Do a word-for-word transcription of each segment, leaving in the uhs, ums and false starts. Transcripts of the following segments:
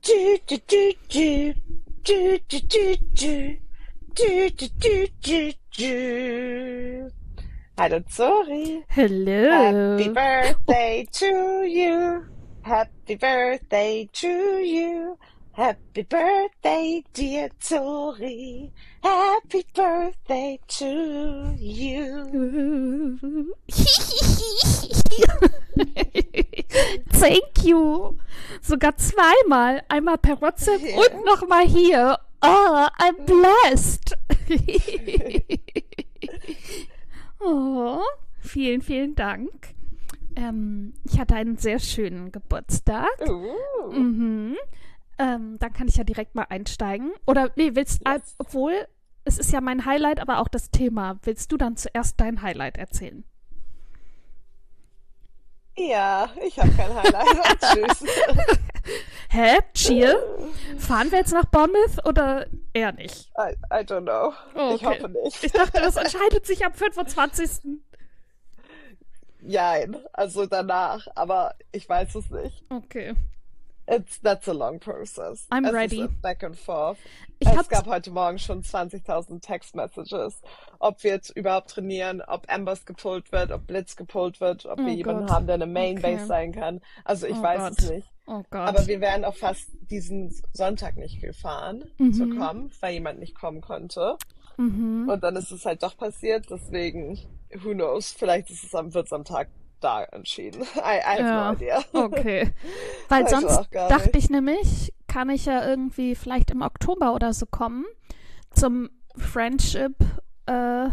Du, du, du, du. Du, du, du, du. Du, du, du, du, du. Hallo Zori. Happy Hello. Oh, birthday to you. Happy birthday to you. Happy birthday, dear Zori. Happy birthday to you. Thank you. Sogar zweimal. Einmal per WhatsApp und Ja. nochmal hier. Oh, I'm blessed. Oh, vielen, vielen Dank. Ähm, ich hatte einen sehr schönen Geburtstag. Uh, Mhm. Ähm, dann kann ich ja direkt mal einsteigen. Oder nee, willst äh, yes. obwohl es ist ja mein Highlight, aber auch das Thema. Willst du dann zuerst dein Highlight erzählen? Ja, ich habe kein Highlight. Tschüss. Hä? Chill? Fahren wir jetzt nach Bournemouth oder eher nicht? I, I don't know. Oh, Ich okay. hoffe nicht. Ich dachte, das entscheidet sich am fünfundzwanzigsten. Jein, also danach, aber ich weiß es nicht. Okay. It's, that's a long process. I'm Es ist ready. ein Back and forth. Ich Es hab's. gab heute Morgen schon zwanzigtausend Text-Messages, ob wir jetzt überhaupt trainieren, ob Ambers gepullt wird, ob Blitz gepullt wird, ob wir Oh jemanden Gott. haben, der eine Main-Base Okay. sein kann. Also ich Oh weiß es Gott. nicht. Oh Aber Gott. wir wären auch fast diesen Sonntag nicht gefahren zu Mhm. kommen, weil jemand nicht kommen konnte. Mhm. Und dann ist es halt doch passiert, deswegen, who knows, vielleicht ist es am, wird's am Tag da entschieden. I, I have no Ja. idea. Okay. Weil Weiß ich sonst auch gar dachte nicht. ich nämlich, kann ich ja irgendwie vielleicht im Oktober oder so kommen zum Friendship äh,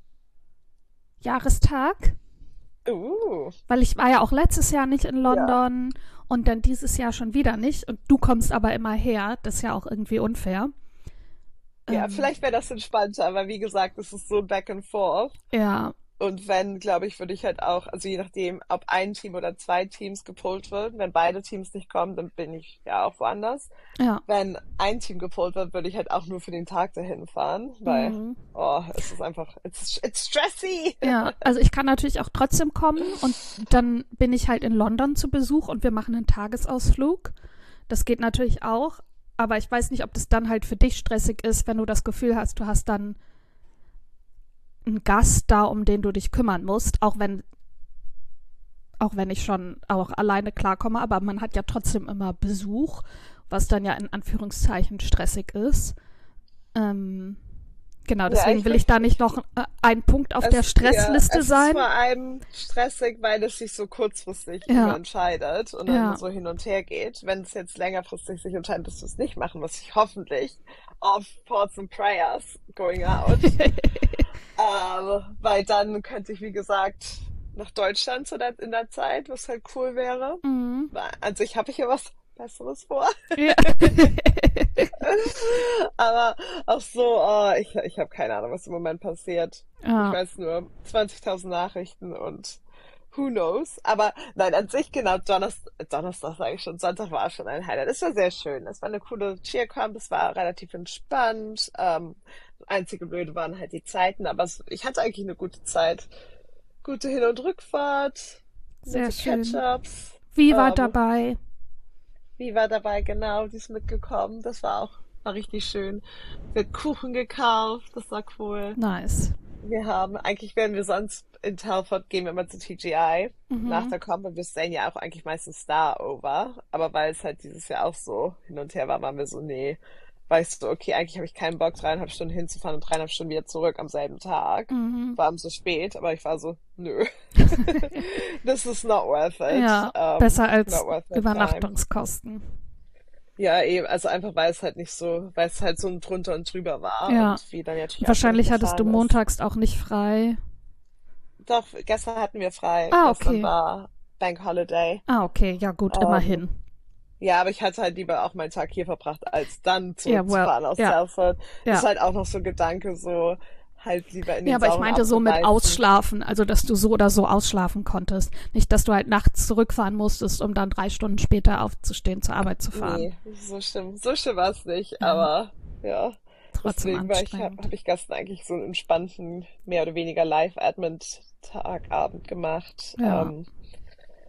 Jahrestag. Uh, Weil ich war ja auch letztes Jahr nicht in ja. London und dann dieses Jahr schon wieder nicht. Und du kommst aber immer her. Das ist ja auch irgendwie unfair. Ja, Ähm, vielleicht wäre das entspannter, weil wie gesagt, es ist so back and forth. ja, Und wenn, glaube ich, würde ich halt auch, also je nachdem, ob ein Team oder zwei Teams gepullt wird, wenn beide Teams nicht kommen, dann bin ich ja auch woanders. ja. Wenn ein Team gepullt wird, würde ich halt auch nur für den Tag dahin fahren, weil, Mhm. oh, es ist einfach, it's, it's stressy. Ja, also ich kann natürlich auch trotzdem kommen und dann bin ich halt in London zu Besuch und wir machen einen Tagesausflug. Das geht natürlich auch, aber ich weiß nicht, ob das dann halt für dich stressig ist, wenn du das Gefühl hast, du hast dann einen Gast da, um den du dich kümmern musst, auch wenn, auch wenn ich schon auch alleine klarkomme, aber man hat ja trotzdem immer Besuch, was dann ja in Anführungszeichen stressig ist. Ähm, genau, Ja, deswegen ich will ich da verstehe. nicht noch äh, ein Punkt auf der Es, ja, Stressliste es ist sein. vor allem stressig, weil es sich so kurzfristig immer Ja, entscheidet und dann ja. so hin und her geht. Wenn es jetzt längerfristig sich entscheidet, dass wir es nicht machen, was ich hoffentlich auf Thoughts and Prayers going out, ähm, weil dann könnte ich, wie gesagt, nach Deutschland zu der, in der Zeit, was halt cool wäre. Mhm. Weil an sich habe ich ja was Besseres vor. Ja. Aber auch so, oh, ich, ich habe keine Ahnung, was im Moment passiert. Ich Ja. weiß nur zwanzigtausend Nachrichten und who knows. Aber nein, an sich genau, Donnerstag, Donnerstag sage ich schon, Sonntag war schon ein Highlight. Es war sehr schön. Es war eine coole Cheer-Camp, es war relativ entspannt. Ähm, das einzige Blöde waren halt die Zeiten, aber es, ich hatte eigentlich eine gute Zeit. Gute Hin- und Rückfahrt, Sehr nette schön. Catch-ups. Wie war Ähm, dabei? Wie war dabei, genau, die ist mitgekommen. Das war auch war richtig schön. Wir haben Kuchen gekauft, das war cool. Nice. Wir haben, eigentlich wären wir sonst in Telford, gehen wir immer zu T G I nach Mhm. der Comp und wir stellen ja auch eigentlich meistens da over. Aber weil es halt dieses Jahr auch so hin und her war, waren wir so, nee. Weißt du, okay, eigentlich habe ich keinen Bock, dreieinhalb Stunden hinzufahren und dreieinhalb Stunden wieder zurück am selben Tag. Mhm. War so spät, aber ich war so, nö. This is not worth it. Ja, Um, besser als not worth my time. Übernachtungskosten. Ja, eben, also einfach weil es halt nicht so, weil es halt so ein drunter und drüber war Ja. und wie dann natürlich auch genug Wahrscheinlich hattest du gefahren ist. montags auch nicht frei. Doch, gestern hatten wir frei. Ah, Gestern okay. war Bank Holiday. Ah, okay. Ja, gut, Ähm, immerhin. ja, aber ich hatte halt lieber auch meinen Tag hier verbracht, als dann Ja, well, zurückzufahren aus ja, Telford. Ist ja. halt auch noch so ein Gedanke, so halt lieber in Ja, den aber ich sauren meinte so Apfel mit beißen. Ausschlafen, also dass du so oder so ausschlafen konntest. Nicht, dass du halt nachts zurückfahren musstest, um dann drei Stunden später aufzustehen, zur Arbeit zu fahren. Nee, so schlimm, so schlimm war es nicht, Ja, aber ja. trotzdem Deswegen war ich, habe anstrengend. hab ich gestern eigentlich so einen entspannten, mehr oder weniger Live-Admin-Tagabend gemacht. Ja. Ähm,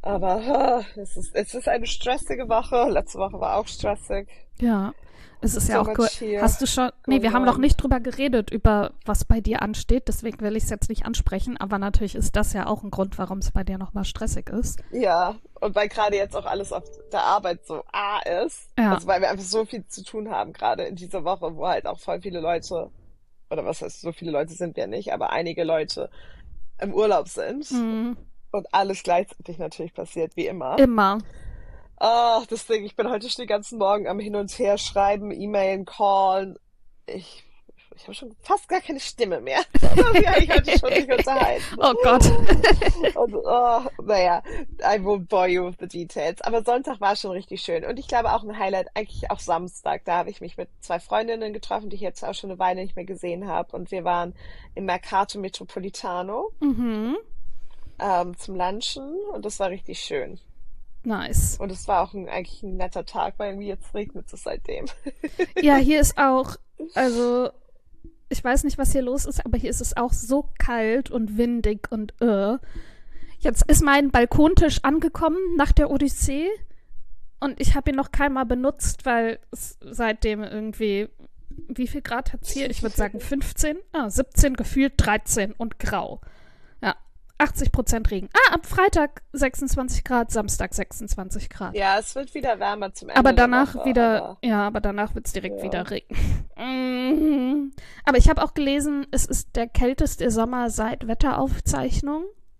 Aber äh, es ist, es ist eine stressige Woche. Letzte Woche war auch stressig. Ja, es ist ja So auch cool. much here Hast du schon, nee, wir going haben noch on. nicht drüber geredet, über was bei dir ansteht, deswegen will ich es jetzt nicht ansprechen, aber natürlich ist das ja auch ein Grund, warum es bei dir nochmal stressig ist. Ja, und weil gerade jetzt auch alles auf der Arbeit so A ist, Ja, also weil wir einfach so viel zu tun haben, gerade in dieser Woche, wo halt auch voll viele Leute, oder was heißt, so viele Leute sind wir nicht, aber einige Leute im Urlaub sind mhm. und alles gleichzeitig natürlich passiert, wie immer. Immer. Ah, deswegen, ich bin heute schon den ganzen Morgen am Hin und Her schreiben, E-Mailen, callen. Ich, ich habe schon fast gar keine Stimme mehr. Wie habe ich heute schon mich unterhalten. Oh Gott. Und, oh, naja, I won't bore you with the details. Aber Sonntag war schon richtig schön. Und ich glaube auch ein Highlight, eigentlich auch Samstag. Da habe ich mich mit zwei Freundinnen getroffen, die ich jetzt auch schon eine Weile nicht mehr gesehen habe. Und wir waren im Mercato Metropolitano Mhm. ähm, zum Lunchen. Und das war richtig schön. Nice. Und es war auch ein, eigentlich ein netter Tag, weil irgendwie jetzt regnet es seitdem. Ja, hier ist auch, also ich weiß nicht, was hier los ist, aber hier ist es auch so kalt und windig und äh. Jetzt ist mein Balkontisch angekommen nach der Odyssee und ich habe ihn noch keinmal benutzt, weil es seitdem irgendwie, wie viel Grad hat es hier? Ich würde sagen fünfzehn, ah, siebzehn, gefühlt dreizehn und grau. Ja, achtzig Prozent Regen. Ah, am Freitag sechsundzwanzig Grad, Samstag sechsundzwanzig Grad. Ja, es wird wieder wärmer zum Ende Aber der danach Woche, wieder, aber ja, aber danach wird es direkt ja. wieder regnen. Mhm. Aber ich habe auch gelesen, es ist der kälteste Sommer seit Wetteraufzeichnung.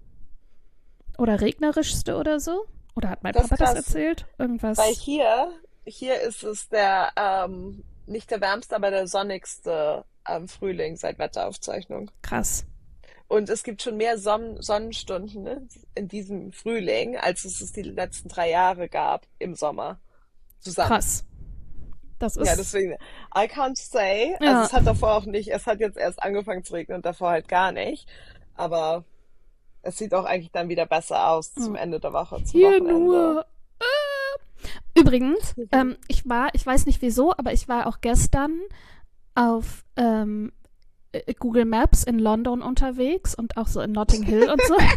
Oder regnerischste oder so. Oder hat mein Das ist Papa das krass, erzählt? weil Irgendwas. hier, hier ist es der, ähm, nicht der wärmste, aber der sonnigste ähm, Frühling seit Wetteraufzeichnung. Krass. Und es gibt schon mehr Son Sonnenstunden, ne, in diesem Frühling, als es es die letzten drei Jahre gab im Sommer zusammen. Krass. Das Ja, ist, deswegen, I can't say. Also ja, es hat davor auch nicht, es hat jetzt erst angefangen zu regnen und davor halt gar nicht. Aber es sieht auch eigentlich dann wieder besser aus zum hm. Ende der Woche, zum Hier Wochenende. nur. Übrigens, ähm, ich war, ich weiß nicht wieso, aber ich war auch gestern auf ähm, äh, Google Maps in London unterwegs und auch so in Notting Hill und so.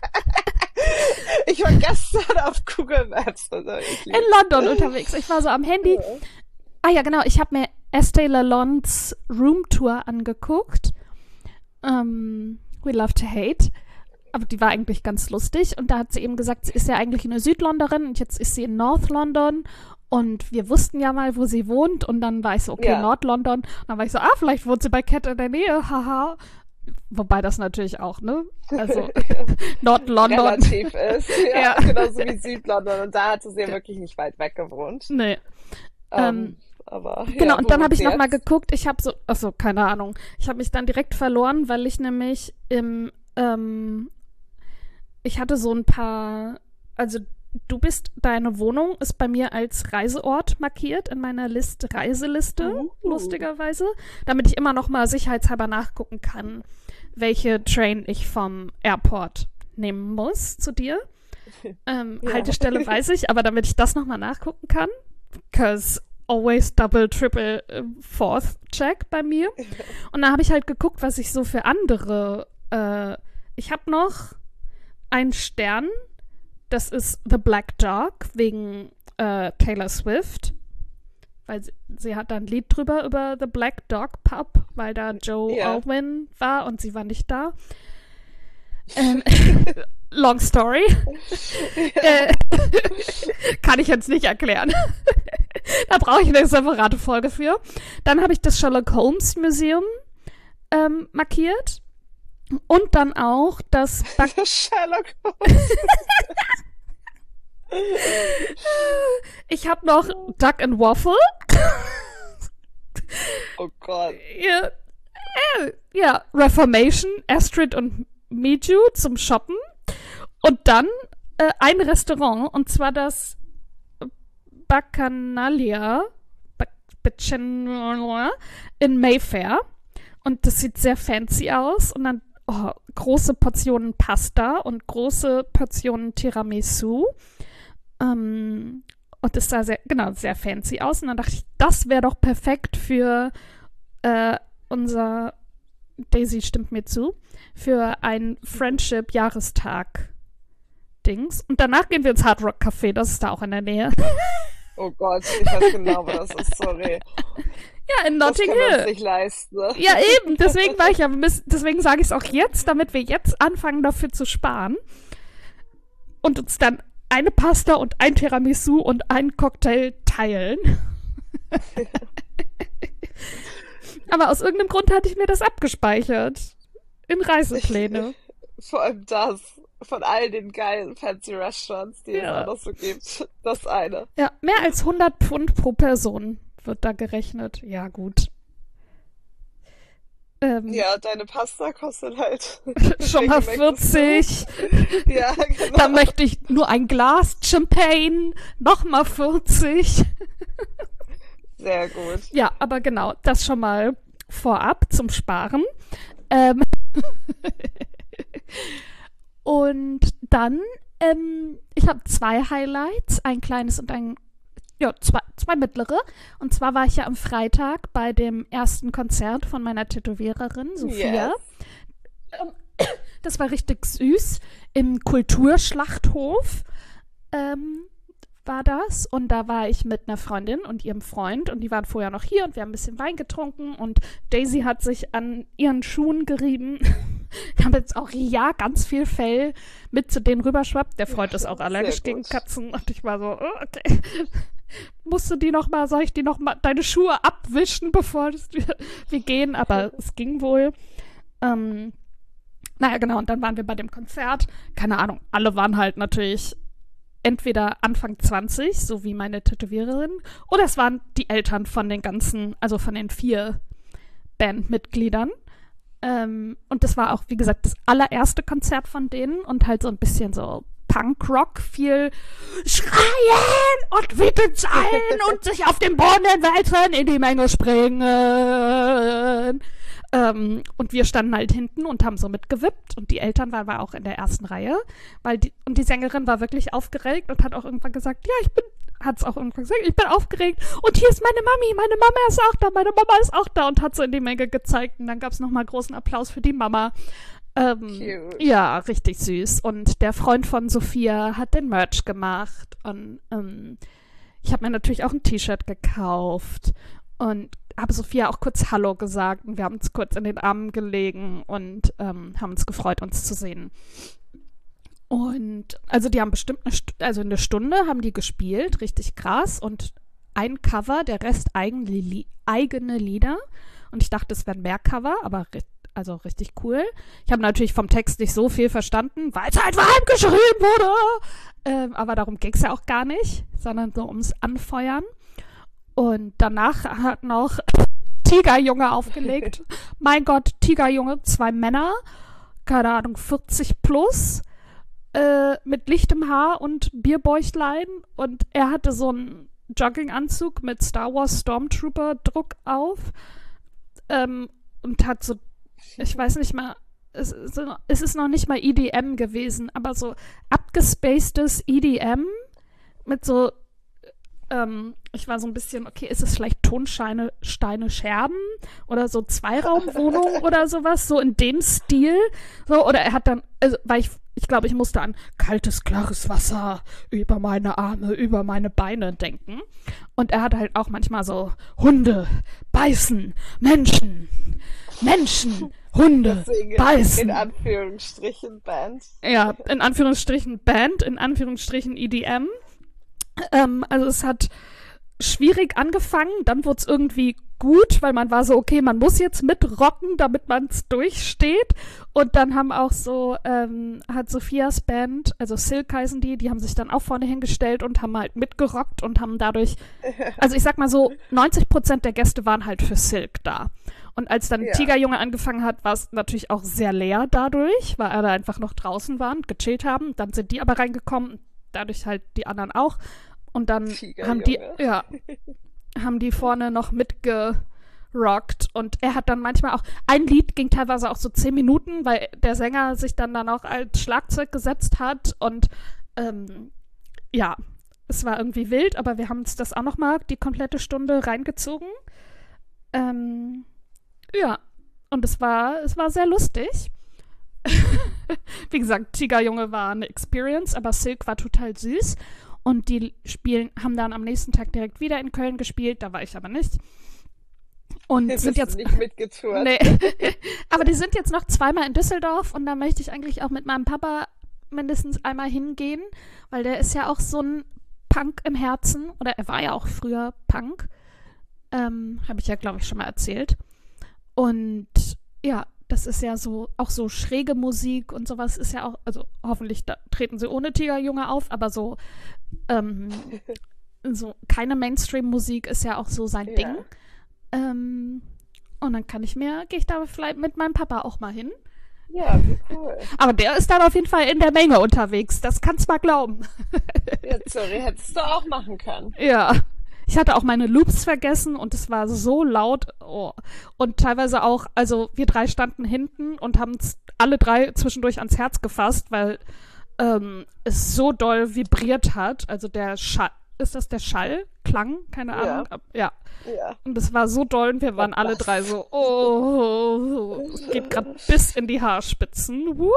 Ich war gestern auf Google Maps, also ich In lieb's. London unterwegs. Ich war so am Handy. Ja. Ah ja, genau. Ich habe mir Estee Lalondes Roomtour angeguckt. Ähm, We Love to Hate. Aber die war eigentlich ganz lustig. Und da hat sie eben gesagt, sie ist ja eigentlich eine Südlondonerin und jetzt ist sie in North London. Und wir wussten ja mal, wo sie wohnt. Und dann war ich so, okay, Ja, Nord-London. Und dann war ich so, ah, vielleicht wohnt sie bei Cat in der Nähe, haha. Wobei das natürlich auch, ne? Also Nord-London. relativ ist. Ja, Ja. genauso wie Südlondon. Und da hatte sie ja wirklich nicht weit weg gewohnt. Nee. Ähm, Ähm, aber Genau, ja, und wo dann habe wohnt ich sie nochmal jetzt? geguckt, ich habe so, achso, keine Ahnung, ich habe mich dann direkt verloren, weil ich nämlich im, ähm, ich hatte so ein paar, also du bist, deine Wohnung ist bei mir als Reiseort markiert in meiner Liste, Reiseliste, Uh. lustigerweise, damit ich immer nochmal sicherheitshalber nachgucken kann, welche Train ich vom Airport nehmen muss zu dir. Ähm, Ja. Haltestelle weiß ich, aber damit ich das nochmal nachgucken kann, because always double, triple, äh, fourth check bei mir. Und da habe ich halt geguckt, was ich so für andere, äh, ich habe noch einen Stern, das ist The Black Dog wegen äh, Taylor Swift, weil sie, sie hat da ein Lied drüber über The Black Dog Pub, weil da Joe Ja. Alwyn war und sie war nicht da. Ähm, long story. Äh, kann ich jetzt nicht erklären. Da brauche ich eine separate Folge für. Dann habe ich das Sherlock Holmes Museum ähm, markiert. Und dann auch das Back Sherlock Holmes. Ich habe noch Duck and Waffle. Oh Gott. Ja, äh, ja, Reformation, Astrid und Miju zum Shoppen. Und dann äh, ein Restaurant, und zwar das Bacchanalia Bac- Bacchanalia in Mayfair. Und das sieht sehr fancy aus. Und dann oh, große Portionen Pasta und große Portionen Tiramisu. Ähm, und das sah sehr, genau, sehr fancy aus. Und dann dachte ich, das wäre doch perfekt für äh, unser, Daisy stimmt mir zu, für einen Friendship-Jahrestag Dings. Und danach gehen wir ins Hard Rock Café, das ist da auch in der Nähe. Oh Gott, ich weiß genau, wo das ist, sorry. Ja, in Das Notting können wir uns Hill. nicht leisten, ne? Ja, eben, deswegen war ich ja, deswegen sage ich es auch jetzt, damit wir jetzt anfangen, dafür zu sparen und uns dann eine Pasta und ein Tiramisu und einen Cocktail teilen. Aber aus irgendeinem Grund hatte ich mir das abgespeichert. In Reisepläne. Ich, vor allem das, von all den geilen fancy Restaurants, die es Ja. auch noch so gibt, das eine. Ja, mehr als hundert Pfund pro Person wird da gerechnet. Ja, gut. Ähm, Ja, deine Pasta kostet halt schon mal deswegen möchtest du- vierzig. Ja, genau. Dann möchte ich nur ein Glas Champagne. Nochmal vierzig. Sehr gut. Ja, aber genau, das schon mal vorab zum Sparen. Ähm und dann, ähm, ich habe zwei Highlights, ein kleines und ein, ja, zwei, zwei mittlere. Und zwar war ich ja am Freitag bei dem ersten Konzert von meiner Tätowiererin, Sophia. Yes. Ähm, Das war richtig süß. Im Kulturschlachthof ähm, war das. Und da war ich mit einer Freundin und ihrem Freund. Und die waren vorher noch hier und wir haben ein bisschen Wein getrunken. Und Daisy hat sich an ihren Schuhen gerieben. Ich habe jetzt auch ja ganz viel Fell mit zu denen rüberschwappt. Der Freund ist auch Sehr allergisch gut. gegen Katzen. Und ich war so, oh, okay. Musst du die noch mal, soll ich die noch mal, deine Schuhe abwischen, bevor das, wir, wir gehen? Aber es ging wohl. Ähm, naja, genau, und dann waren wir bei dem Konzert. Keine Ahnung, alle waren halt natürlich entweder Anfang zwanzig, so wie meine Tätowiererin, oder es waren die Eltern von den ganzen, also von den vier Bandmitgliedern. Ähm, und das war auch, wie gesagt, das allererste Konzert von denen und halt so ein bisschen so Punkrock, viel schreien und wütend sein und sich auf den Boden wälzen, in die Menge springen. Ähm, und wir standen halt hinten und haben so mitgewippt und die Eltern waren war auch in der ersten Reihe, weil die, und die Sängerin war wirklich aufgeregt und hat auch irgendwann gesagt, ja, ich bin, hat es auch irgendwann gesagt, ich bin aufgeregt und hier ist meine Mami, meine Mama ist auch da, meine Mama ist auch da und hat so in die Menge gezeigt und dann gab es nochmal großen Applaus für die Mama. Ähm, Cute. ja, richtig süß. Und der Freund von Sophia hat den Merch gemacht und ähm, ich habe mir natürlich auch ein T-Shirt gekauft und habe Sophia auch kurz Hallo gesagt und wir haben uns kurz in den Armen gelegen und ähm, haben uns gefreut, uns zu sehen. Und also die haben bestimmt eine, St- also eine Stunde haben die gespielt, richtig krass und ein Cover, der Rest eigene, Li- eigene Lieder und ich dachte, es wären mehr Cover, aber ri- also richtig cool. Ich habe natürlich vom Text nicht so viel verstanden, weil es halt warm geschrieben wurde, ähm, aber darum ging es ja auch gar nicht, sondern so ums Anfeuern. Und danach hat noch Tigerjunge aufgelegt. Mein Gott, Tigerjunge, zwei Männer, keine Ahnung, vierzig plus, äh, mit lichtem Haar und Bierbäuchlein. Und er hatte so einen Jogginganzug mit Star Wars Stormtrooper-Druck auf. Ähm, und hat so, ich weiß nicht mal, es ist, es ist noch nicht mal E D M gewesen, aber so abgespacedes E D M mit so Ähm, ich war so ein bisschen, okay, ist es vielleicht Tonsteine, Steine, Scherben oder so Zweiraumwohnung oder sowas, so in dem Stil. So, oder er hat dann, also, weil ich, ich glaube, ich musste an kaltes, klares Wasser über meine Arme, über meine Beine denken. Und er hat halt auch manchmal so Hunde, beißen, Menschen, Menschen, Hunde, Deswegen beißen. in Anführungsstrichen Band. Ja, in Anführungsstrichen Band, in Anführungsstrichen E D M. Ähm, also es hat schwierig angefangen, dann wurde es irgendwie gut, weil man war so, okay, man muss jetzt mitrocken, damit man es durchsteht. Und dann haben auch so, ähm, hat Sophias Band, also Silk heißen die, die haben sich dann auch vorne hingestellt und haben halt mitgerockt und haben dadurch, also ich sag mal so, neunzig Prozent der Gäste waren halt für Silk da. Und als dann Ja. Tigerjunge angefangen hat, war es natürlich auch sehr leer dadurch, weil alle einfach noch draußen waren, gechillt haben. Dann sind die aber reingekommen, dadurch halt die anderen auch. Und dann haben die, Tigerjunge. ja, haben die vorne noch mitgerockt. Und er hat dann manchmal auch, ein Lied ging teilweise auch so zehn Minuten, weil der Sänger sich dann dann auch als Schlagzeug gesetzt hat. Und ähm, ja, es war irgendwie wild, aber wir haben uns das auch nochmal die komplette Stunde reingezogen. Ähm, ja, und es war, es war sehr lustig. Wie gesagt, Tigerjunge war eine Experience, aber Silk war total süß. Und die spielen, haben dann am nächsten Tag direkt wieder in Köln gespielt, da war ich aber nicht. Und Bist sind jetzt du nicht mitgetourt? Nee. Aber die sind jetzt noch zweimal in Düsseldorf und da möchte ich eigentlich auch mit meinem Papa mindestens einmal hingehen, weil der ist ja auch so ein Punk im Herzen. Oder er war ja auch früher Punk. Ähm, habe ich ja, glaube ich, schon mal erzählt. Und ja, das ist ja so, auch so schräge Musik und sowas ist ja auch, also hoffentlich da treten sie ohne Tigerjunge auf, aber so, ähm, so keine Mainstream-Musik ist ja auch so sein Ja. Ding. Ähm, und dann kann ich mir, gehe ich da vielleicht mit meinem Papa auch mal hin. Ja, wie cool. Aber der ist dann auf jeden Fall in der Menge unterwegs, das kannst mal glauben. Ja, sorry, hättest du auch machen können. Ja. Ich hatte auch meine Loops vergessen und es war so laut. Oh. Und teilweise auch, also wir drei standen hinten und haben es alle drei zwischendurch ans Herz gefasst, weil ähm, es so doll vibriert hat. Also der Schall, ist das der Schall? Klang? Keine Ahnung. Ja. Ja. Und es war so doll und wir waren alle drei so, oh, es geht gerade bis in die Haarspitzen. Woo!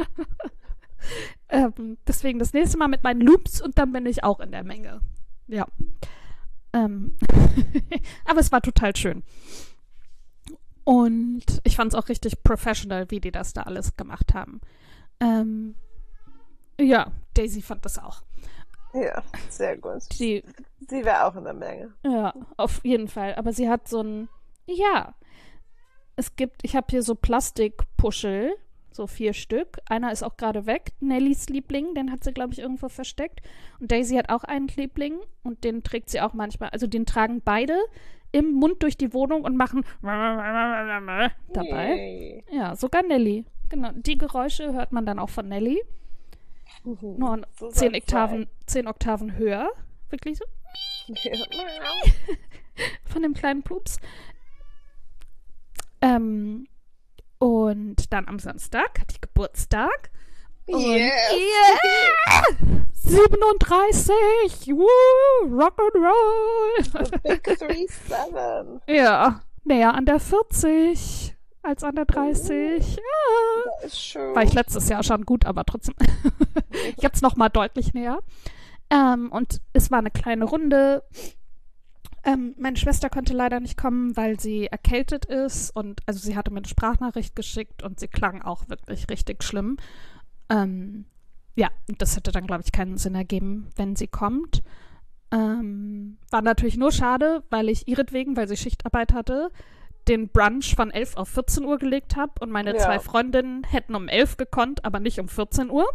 ähm, deswegen das nächste Mal mit meinen Loops und dann bin ich auch in der Menge. Ja. Ähm, aber es war total schön. Und ich fand es auch richtig professional, wie die das da alles gemacht haben. Ähm, ja, Daisy fand das auch. Ja, sehr gut. Die, Sie wäre auch in der Menge. ja, auf jeden Fall. Aber sie hat so ein, ja, es gibt, ich habe hier so Plastikpuschel, so vier Stück. Einer ist auch gerade weg, Nellys Liebling, den hat sie, glaube ich, irgendwo versteckt. Und Daisy hat auch einen Liebling und den trägt sie auch manchmal. Also den tragen beide im Mund durch die Wohnung und machen dabei. Yay. Ja, sogar Nelly. Genau, die Geräusche hört man dann auch von Nelly. Nur So zehn soll's Oktaven, zehn Oktaven höher. Wirklich so. sein. Von dem kleinen Pups. Ähm, und dann am Samstag hatte ich Geburtstag. Und Yes. yeah! siebenunddreißig! Woo! Rock'n'Roll! Big three seven. Ja, näher an der vierzig als an der dreißig. Ja. Das ist schön. War ich letztes Jahr schon gut, aber trotzdem. Jetzt noch mal deutlich näher. Ähm, und es war eine kleine Runde. Ähm, meine Schwester konnte leider nicht kommen, weil sie erkältet ist. Und also sie hatte mir eine Sprachnachricht geschickt und sie klang auch wirklich richtig schlimm. Ähm, ja, das hätte dann, glaube ich, keinen Sinn ergeben, wenn sie kommt. Ähm, war natürlich nur schade, weil ich ihretwegen, weil sie Schichtarbeit hatte, den Brunch von elf auf vierzehn Uhr gelegt habe und meine Ja. zwei Freundinnen hätten um elf gekonnt, aber nicht um vierzehn Uhr.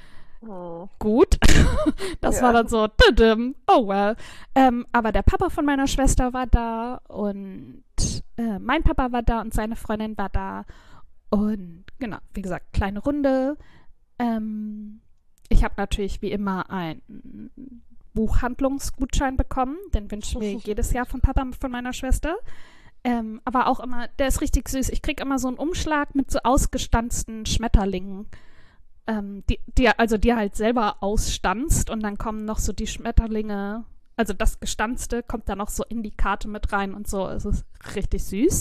Hm. Gut. Das Ja. war dann so, tüdüm, oh well. Ähm, aber der Papa von meiner Schwester war da und äh, mein Papa war da und seine Freundin war da. Und genau, wie gesagt, kleine Runde. Ähm, ich habe natürlich wie immer einen Buchhandlungsgutschein bekommen. Den wünsche ich mir jedes Jahr vom Papa von meiner Schwester. Ähm, aber auch immer, der ist richtig süß. Ich kriege immer so einen Umschlag mit so ausgestanzten Schmetterlingen. Ähm, die, die, also die halt selber ausstanzt und dann kommen noch so die Schmetterlinge, also das Gestanzte kommt dann noch so in die Karte mit rein und so. Es ist richtig süß.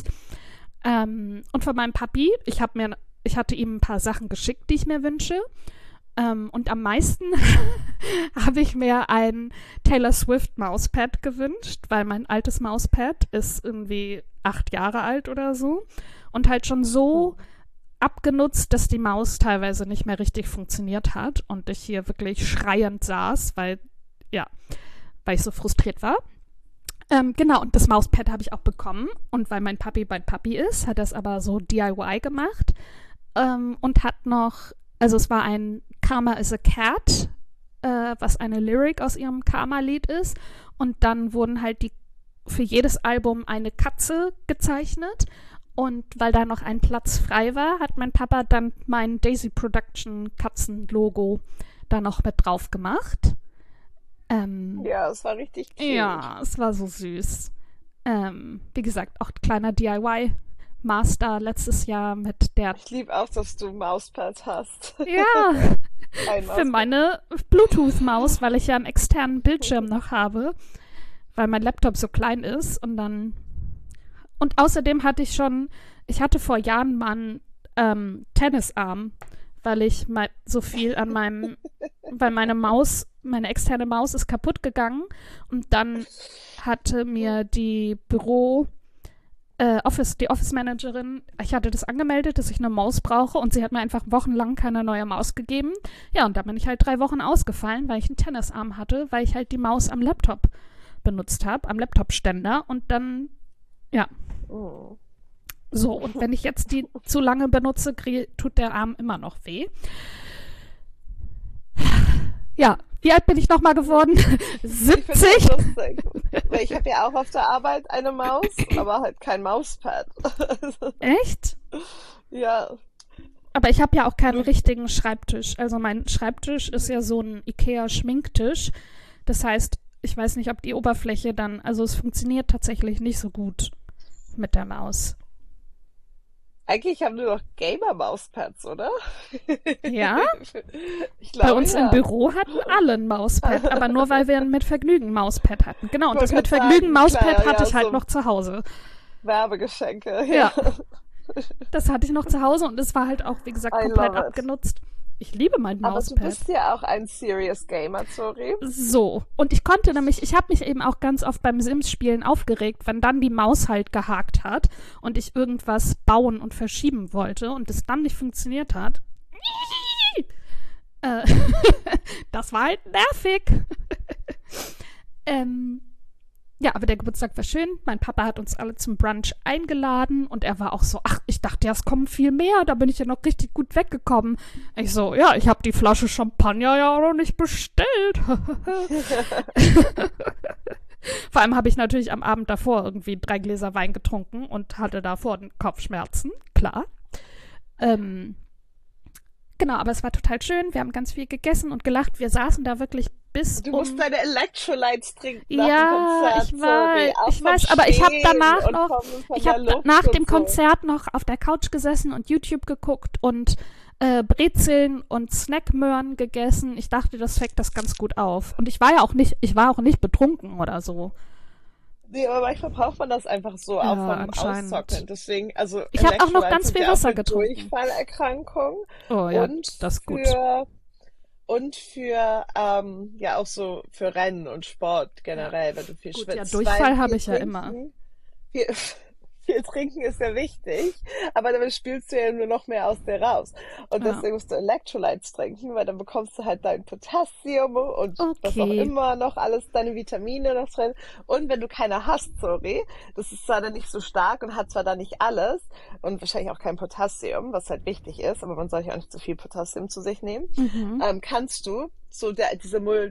Ähm, und von meinem Papi, ich habe mir, ich hatte ihm ein paar Sachen geschickt, die ich mir wünsche. Ähm, und am meisten habe ich mir ein Taylor Swift Mauspad gewünscht, weil mein altes Mauspad ist irgendwie acht Jahre alt oder so und halt schon so abgenutzt, dass die Maus teilweise nicht mehr richtig funktioniert hat und ich hier wirklich schreiend saß, weil, ja, weil ich so frustriert war. Ähm, genau, und das Mauspad habe ich auch bekommen und weil mein Papi mein Papi ist, hat er es aber so D I Y gemacht ähm, und hat noch, also es war ein Karma is a Cat, äh, was eine Lyric aus ihrem Karma-Lied ist und dann wurden halt die für jedes Album eine Katze gezeichnet. Und weil da noch ein Platz frei war, hat mein Papa dann mein Daisy Production Katzen-Logo da noch mit drauf gemacht. Ähm, Ja, es war richtig cute. ja, es war so süß. Ähm, wie gesagt, auch kleiner D I Y-Master letztes Jahr mit der, Ich liebe auch, dass du Mauspad hast. ja, Ein für Mauspad. meine Bluetooth-Maus, weil ich ja einen externen Bildschirm noch habe, weil mein Laptop so klein ist und dann. Und außerdem hatte ich schon, ich hatte vor Jahren mal ein ähm, Tennisarm, weil ich mal so viel an meinem, weil meine Maus, meine externe Maus ist kaputt gegangen und dann hatte mir die Büro, äh, Office, die Office-Managerin, ich hatte das angemeldet, dass ich eine Maus brauche und sie hat mir einfach wochenlang keine neue Maus gegeben. Ja, und da bin ich halt drei Wochen ausgefallen, weil ich einen Tennisarm hatte, weil ich halt die Maus am Laptop benutzt habe, am Laptop-Ständer und dann, ja. Oh. So, und wenn ich jetzt die zu lange benutze, krieg, tut der Arm immer noch weh. Ja, wie alt bin ich nochmal geworden? siebzig? Ich finde das lustig. Weil ich habe ja auch auf der Arbeit eine Maus, aber halt kein Mauspad. Echt? Ja. Aber ich habe ja auch keinen richtigen Schreibtisch. Also mein Schreibtisch ist ja so ein Ikea-Schminktisch. Das heißt, ich weiß nicht, ob die Oberfläche dann, also es funktioniert tatsächlich nicht so gut mit der Maus. Eigentlich haben wir doch Gamer-Mauspads, oder? Ja? Ich Bei glaube, uns ja. im Büro hatten alle ein Mauspad, aber nur weil wir ein mit Vergnügen Mauspad hatten. Genau, und Ich das wollte mit gerade Vergnügen sagen, Mauspad klar, hatte ja, ich halt so noch zu Hause. Werbegeschenke. Ja, Ja. das hatte ich noch zu Hause und es war halt auch, wie gesagt, I komplett love it. abgenutzt. Ich liebe mein Aber du Mauspad. bist ja auch ein Serious Gamer, sorry. So, und ich konnte nämlich, ich habe mich eben auch ganz oft beim Sims-Spielen aufgeregt, wenn dann die Maus halt gehakt hat und ich irgendwas bauen und verschieben wollte und es dann nicht funktioniert hat. Äh, das war halt nervig. ähm, ja, aber der Geburtstag war schön. Mein Papa hat uns alle zum Brunch eingeladen und er war auch so, ach, ich dachte ja, es kommen viel mehr, da bin ich ja noch richtig gut weggekommen. Ich so, ja, ich habe die Flasche Champagner ja auch noch nicht bestellt. Vor allem habe ich natürlich am Abend davor irgendwie drei Gläser Wein getrunken und hatte davor Kopfschmerzen, klar. Ähm, genau, aber es war total schön. Wir haben ganz viel gegessen und gelacht. Wir saßen da wirklich bis Du um... musst deine Electrolytes trinken nach dem Ja, Konzert, ich sorry. weiß, Auch ich vom weiß, aber ich habe Stehen danach und noch, vom, von ich der habe Luft nach und dem so. Konzert noch auf der Couch gesessen und YouTube geguckt und äh, Brezeln und Snackmöhren gegessen. Ich dachte, das fängt das ganz gut auf. Und ich war ja auch nicht, ich war auch nicht betrunken oder so. Nee, aber manchmal braucht man das einfach so, Ja, auch vom anscheinend. Auszocken. Deswegen, also Ich habe auch noch Electrolytes ganz sind viel ja auch Wasser für getrunken. Durchfallerkrankungen Oh ja, und das ist gut. für und für ähm, ja auch so für Rennen und Sport Ja. generell, wenn du viel Gut, ja, schwitzt. Durchfall Weil habe viel ich ja immer. trinken, viel, viel trinken ist ja wichtig, aber damit spülst du ja nur noch mehr aus dir raus. Und Ja. deswegen musst du Electrolytes trinken, weil dann bekommst du halt dein Potassium und was auch Okay. immer noch alles, deine Vitamine noch drin. Und wenn du keine hast, sorry, das ist zwar dann nicht so stark und hat zwar dann nicht alles und wahrscheinlich auch kein Potassium, was halt wichtig ist, aber man sollte ja auch nicht zu viel Potassium zu sich nehmen, Mhm. ähm, kannst du so der, diese Mul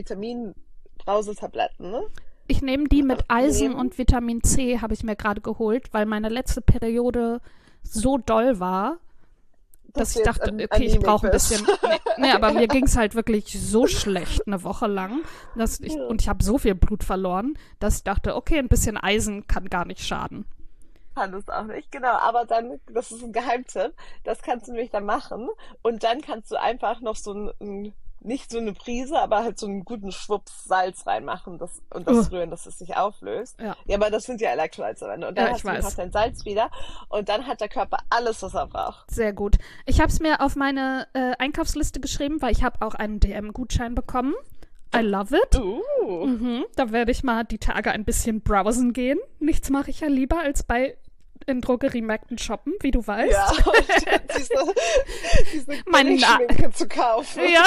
Multivitamin-Brausetabletten, ne, Ich nehme die mit Eisen nehmen. und Vitamin C, habe ich mir gerade geholt, weil meine letzte Periode so doll war, dass Dass ich du jetzt dachte, an, okay, ich anemic brauche ein bist. bisschen. Nee, nee, aber mir ging es halt wirklich so schlecht eine Woche lang. Dass ich, Ja. und ich habe so viel Blut verloren, dass ich dachte, okay, ein bisschen Eisen kann gar nicht schaden. Kann es auch nicht, genau. Aber dann, das ist ein Geheimtipp, das kannst du nämlich dann machen. Und dann kannst du einfach noch so ein, ein nicht so eine Prise, aber halt so einen guten Schwupps Salz reinmachen das, und das Uh, rühren, dass es sich auflöst. ja, Ja, aber das sind ja Electrolytes am Ende. Und dann ja, ich hast du noch weiß. dein Salz wieder. Und dann hat der Körper alles, was er braucht. Sehr gut. Ich habe es mir auf meine äh, Einkaufsliste geschrieben, weil ich habe auch einen D M-Gutschein bekommen. I love it. Uh. Mhm, da werde ich mal die Tage ein bisschen browsen gehen. Nichts mache ich ja lieber, als bei in Drogeriemärkten shoppen, wie du weißt. Ja, und diese, diese Mein Na Billigschminke zu kaufen. ja,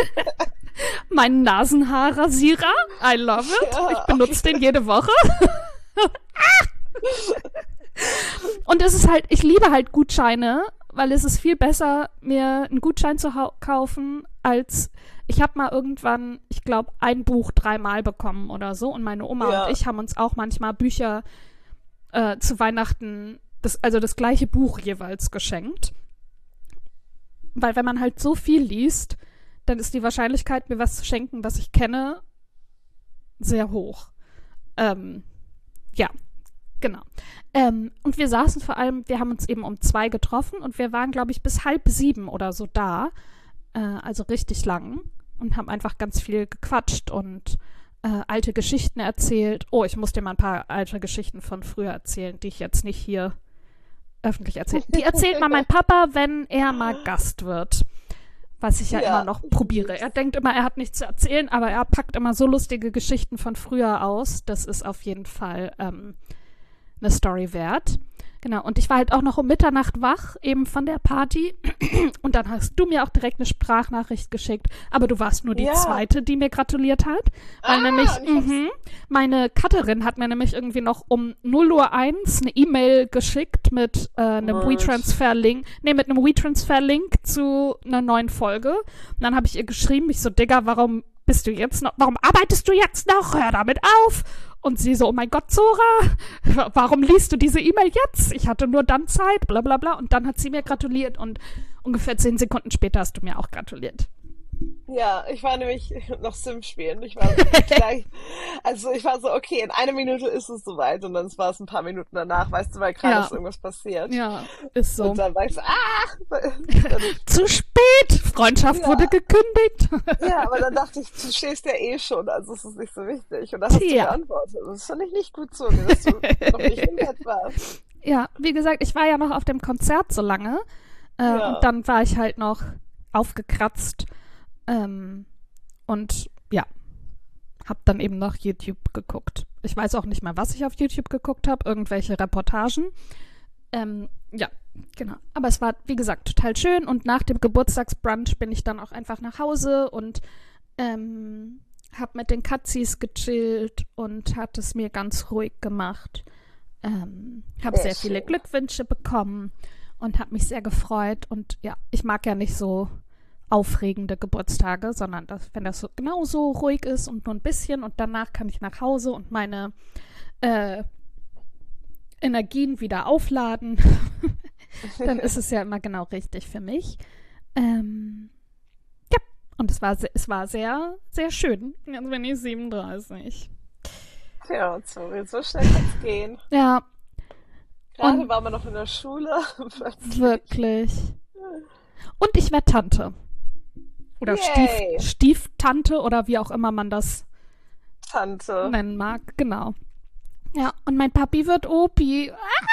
mein Nasenhaarrasierer. I love it. Ich Ja. benutze den jede Woche. Und es ist halt, ich liebe halt Gutscheine, weil es ist viel besser, mir einen Gutschein zu hau- kaufen, als ich habe mal irgendwann, ich glaube, ein Buch dreimal bekommen oder so. Und meine Oma und Ja. ich haben uns auch manchmal Bücher äh, zu Weihnachten, das, also das gleiche Buch jeweils geschenkt. Weil wenn man halt so viel liest, dann ist die Wahrscheinlichkeit, mir was zu schenken, was ich kenne, sehr hoch. Ähm, ja, genau. Ähm, und wir saßen vor allem, wir haben uns eben um zwei getroffen und wir waren, glaube ich, bis halb sieben oder so da. Äh, also richtig lang. Und haben einfach ganz viel gequatscht und äh, alte Geschichten erzählt. Oh, ich muss dir mal ein paar alte Geschichten von früher erzählen, die ich jetzt nicht hier öffentlich erzählen. Die erzählt mal mein Papa, wenn er mal Gast wird. Was ich ja, Ja, immer noch probiere. Er denkt immer, er hat nichts zu erzählen, aber er packt immer so lustige Geschichten von früher aus. Das ist auf jeden Fall ähm, eine Story wert. Genau, und ich war halt auch noch um Mitternacht wach, eben von der Party. Und dann hast du mir auch direkt eine Sprachnachricht geschickt. Aber du warst nur die ja. zweite, die mir gratuliert hat. Weil Ah, nämlich, und ich hab's- mhm, meine Cutterin hat mir nämlich irgendwie noch um null Uhr eins eine E-Mail geschickt mit äh, einem Word. WeTransfer-Link. Nee, mit einem WeTransfer-Link zu einer neuen Folge. Und dann habe ich ihr geschrieben, ich so, Digga, warum bist du jetzt noch, warum arbeitest du jetzt noch? Hör damit auf! Und sie so, oh mein Gott, Zora, warum liest du diese E-Mail jetzt? Ich hatte nur dann Zeit, bla bla bla. Und dann hat sie mir gratuliert und ungefähr zehn Sekunden später hast du mir auch gratuliert. Ja, ich war nämlich noch Sim spielen. Ich war gleich, also ich war so, okay, in einer Minute ist es soweit und dann war es ein paar Minuten danach, weißt du, weil gerade Ja. ist irgendwas passiert. Ja, ist so. Und dann war ich so, ah! Dann, Zu spät! Freundschaft Ja. wurde gekündigt. ja, aber dann dachte ich, du stehst ja eh schon, also es ist nicht so wichtig. Und dann hast du Tja. geantwortet. Das fand ich nicht gut so, dass du noch nicht im Bett warst. Ja, wie gesagt, ich war ja noch auf dem Konzert so lange. Äh, Ja. Und dann war ich halt noch aufgekratzt. Ähm, und ja, hab dann eben noch YouTube geguckt. Ich weiß auch nicht mehr, was ich auf YouTube geguckt habe. Irgendwelche Reportagen. Ähm, ja, genau. Aber es war, wie gesagt, total schön. Und nach dem Geburtstagsbrunch bin ich dann auch einfach nach Hause und ähm, hab mit den Katzis gechillt und hat es mir ganz ruhig gemacht. Ähm, habe Sehr sehr viele schön. Glückwünsche bekommen und habe mich sehr gefreut. Und ja, ich mag ja nicht so aufregende Geburtstage, sondern das, wenn das so genauso ruhig ist und nur ein bisschen und danach kann ich nach Hause und meine äh, Energien wieder aufladen, dann ist es ja immer genau richtig für mich. Ähm, ja, und es war, se- es war sehr, sehr schön. Jetzt bin ich siebenunddreißig. Ja, sorry, so schnell kann's gehen. Ja, Gerade Und- waren wir noch in der Schule. Plötzlich. wirklich. Und ich werde Tante. Oder Stief, Yay. Stieftante oder wie auch immer man das Tante. nennen mag. Genau. Ja, und mein Papi wird Opi.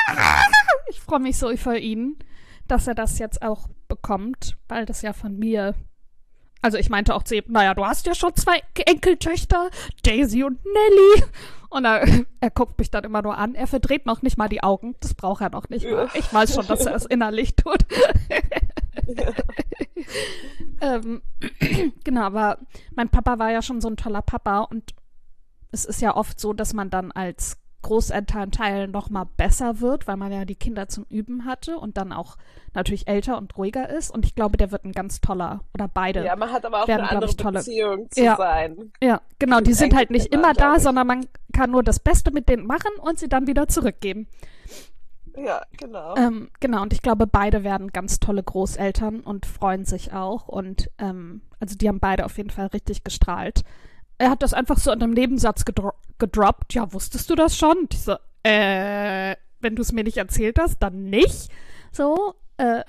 Ich freue mich so für ihn, dass er das jetzt auch bekommt, weil das ja von mir. Also ich meinte auch zu ihm, naja, du hast ja schon zwei Enkeltöchter, Daisy und Nelly. Und er, er guckt mich dann immer nur an. Er verdreht noch nicht mal die Augen. Das braucht er noch nicht mal. Ich weiß schon, dass er es innerlich tut. ähm, genau, aber mein Papa war ja schon so ein toller Papa und es ist ja oft so, dass man dann als Großelternteil noch mal besser wird, weil man ja die Kinder zum Üben hatte und dann auch natürlich älter und ruhiger ist. Und ich glaube, der wird ein ganz toller, oder beide. Ja, man hat aber auch werden, eine glaub andere ich, tolle- Beziehung zu Ja. sein. Ja, genau, Mit die sind halt nicht Enkelkindern, immer da, glaub ich. sondern man kann nur das Beste mit denen machen und sie dann wieder zurückgeben. Ja, genau. Ähm, genau, und ich glaube, beide werden ganz tolle Großeltern und freuen sich auch. Und ähm, also die haben beide auf jeden Fall richtig gestrahlt. Er hat das einfach so in einem Nebensatz gedro gedroppt. Ja, wusstest du das schon? Und ich so, äh, wenn du es mir nicht erzählt hast, dann nicht. So, äh,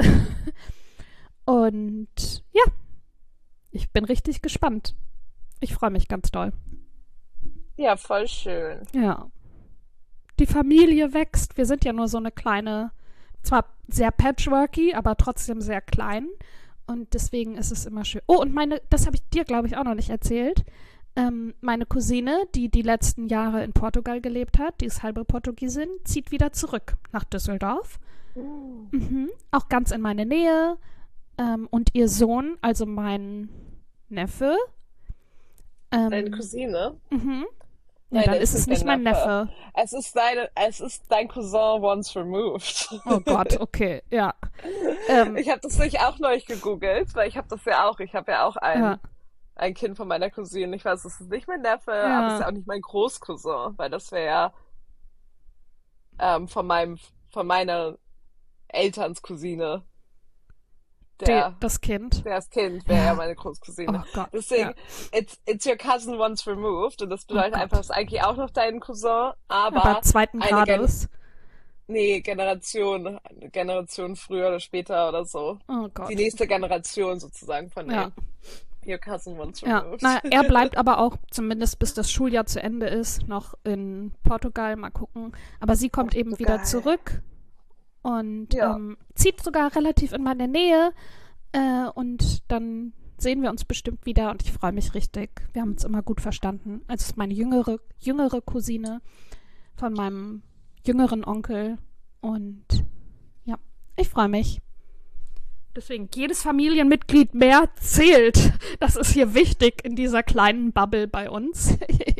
und ja, ich bin richtig gespannt. Ich freue mich ganz doll. Ja, voll schön. Ja. Die Familie wächst. Wir sind ja nur so eine kleine, zwar sehr patchworky, aber trotzdem sehr klein. Und deswegen ist es immer schön. Oh, und meine, das habe ich dir, glaube ich, auch noch nicht erzählt. Ähm, meine Cousine, die die letzten Jahre in Portugal gelebt hat, die ist halbe Portugiesin, zieht wieder zurück nach Düsseldorf. Mhm. Auch ganz in meine Nähe. Ähm, und ihr Sohn, also mein Neffe. Ähm, Deine Cousine? Mhm. Ja, Nein, dann der ist ist es nicht nicht dein mein Neffe. Neffe. Es ist deine, es ist dein Cousin once removed. Oh Gott, okay, ja. Ähm, Ich habe das nicht auch neulich gegoogelt, weil ich habe das ja auch. Ich habe ja auch ein, ja. ein Kind von meiner Cousine. Ich weiß, es ist nicht mein Neffe, Ja. aber es ist ja auch nicht mein Großcousin, weil das wäre ja ähm, von meinem, von meiner Elternscousine. Die, Der, das Kind. der das Kind wäre ja Ja. meine Oh Großcousine. Gott. Deswegen, Ja. it's, it's your cousin once removed. Und das bedeutet Gott. einfach, es ist eigentlich auch noch dein Cousin, aber Aber zweiten eine Gen Grades. nee, Generation, eine Generation früher oder später oder so. Oh Die Gott. nächste Generation sozusagen von Ja. dem Your cousin once Ja. removed. Na, er bleibt aber auch, zumindest bis das Schuljahr zu Ende ist, noch in Portugal. Mal gucken. Aber sie kommt eben wieder Portugal. zurück. und Ja. ähm, zieht sogar relativ in meine Nähe. Äh, und dann sehen wir uns bestimmt wieder und ich freue mich richtig. Wir haben uns immer gut verstanden. Also es ist meine jüngere, jüngere Cousine von meinem jüngeren Onkel. Und ja, ich freue mich. Deswegen, jedes Familienmitglied mehr zählt. Das ist hier wichtig in dieser kleinen Bubble bei uns.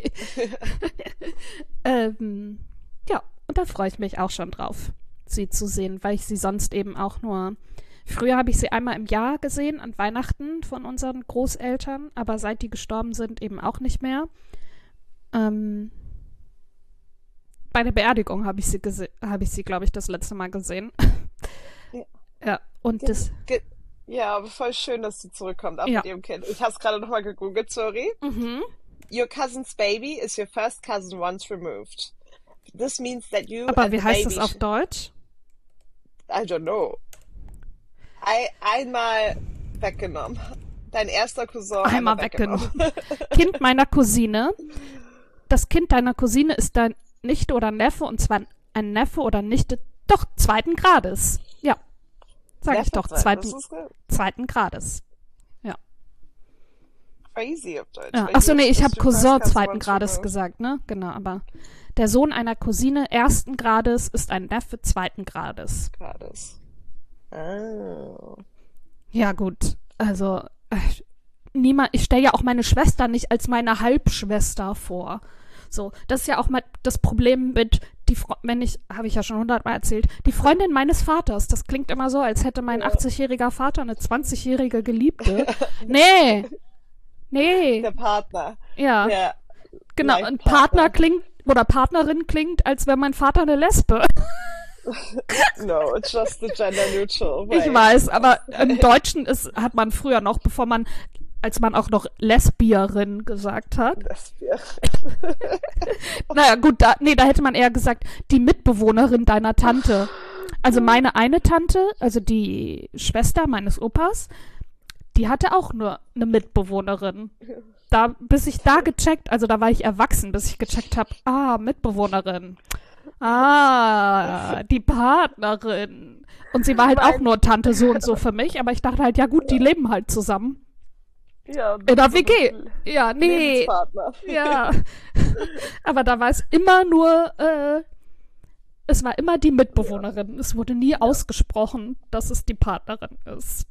ähm, ja, und da freue ich mich auch schon drauf, sie zu sehen, weil ich sie sonst eben auch nur... Früher habe ich sie einmal im Jahr gesehen, an Weihnachten von unseren Großeltern, aber seit die gestorben sind, eben auch nicht mehr. Ähm, bei der Beerdigung habe ich sie, gese- habe ich sie, glaube ich, das letzte Mal gesehen. Ja. Ja, und Ge das, ge ja, aber voll schön, dass sie zurückkommt, auch ja. mit ihrem Kind. Ich habe es gerade nochmal gegoogelt, sorry. Mhm. Your cousin's baby is your first cousin once removed. This means that you Aber and wie the heißt baby... es auf Deutsch? I don't know. Ein, einmal weggenommen. Dein erster Cousin einmal, Einmal weggenommen. weggenommen. Kind meiner Cousine. Das Kind deiner Cousine ist dein Nichte oder Neffe, und zwar ein Neffe oder Nichte, doch, zweiten Grades. Ja, sag ich doch, Neffe sein, zweiten, das ist ge- zweiten Grades. Ja. crazy auf Deutsch. Ja. Wenn Achso, you- nee, ich it's habe your first Cousin cousin zweiten once Grades removed. gesagt, ne? Genau, aber der Sohn einer Cousine ersten Grades ist ein Neffe zweiten Grades. Grades. Oh. Ja, gut. Also, äh, niemand, ich stelle ja auch meine Schwester nicht als meine Halbschwester vor. So, das ist ja auch mal das Problem mit, die Fre wenn ich, habe ich ja schon hundertmal erzählt, die Freundin meines Vaters. Das klingt immer so, als hätte mein Ja. achtzigjähriger Vater eine zwanzigjährige Geliebte. Nee, nee, Der Partner. ja, Der genau. Life Ein Partner Partner. klingt, oder Partnerin klingt, als wäre mein Vater eine Lesbe. No, it's just the gender neutral way. Ich weiß, aber im Deutschen ist, hat man früher noch, bevor man, als man auch noch Lesbierin gesagt hat. Das wir. Naja, gut, da, nee, da hätte man eher gesagt, die Mitbewohnerin deiner Tante. Also meine eine Tante, also die Schwester meines Opas, die hatte auch nur eine Mitbewohnerin. Da, bis ich da gecheckt, also da war ich erwachsen, bis ich gecheckt habe, ah, Mitbewohnerin. Ah, die Partnerin. Und sie war halt auch nur Tante so und so für mich, aber ich dachte halt, ja gut, die leben halt zusammen. Ja, In der so W G. ein Ja, nee. Lebenspartner. Ja. Aber da war es immer nur, äh, es war immer die Mitbewohnerin. Es wurde nie ausgesprochen, dass es die Partnerin ist.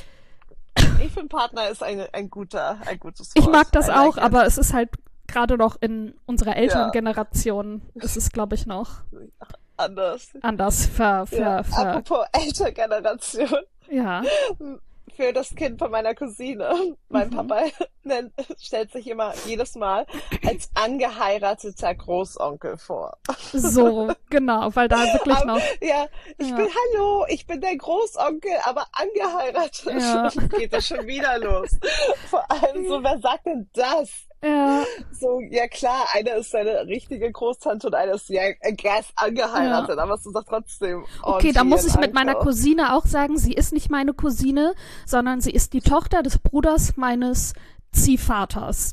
Ich finde, Partner ist ein, ein guter, ein gutes Wort. Ich mag das I auch, like it. aber es ist halt gerade noch in unserer Elterngeneration, ist es, glaube ich, noch Anders. anders ver, ver, Ja. ver, Apropos Elterngeneration. ja. Für das Kind von meiner Cousine. Mein Mhm. Papa nennt, stellt sich immer jedes Mal als angeheirateter Großonkel vor. So, genau, weil da wirklich Aber, noch, ja, ich Ja. bin, hallo, ich bin der Großonkel, aber angeheiratet. Ja. Geht das schon wieder los. Vor allem so, wer sagt denn das? ja, So, ja klar, einer ist seine richtige Großtante und einer ist, ja, I guess, angeheiratet, aber es ist doch trotzdem okay, da Auntie muss ich and mit meiner Uncle. Cousine auch sagen, sie ist nicht meine Cousine, sondern sie ist die Tochter des Bruders meines Ziehvaters.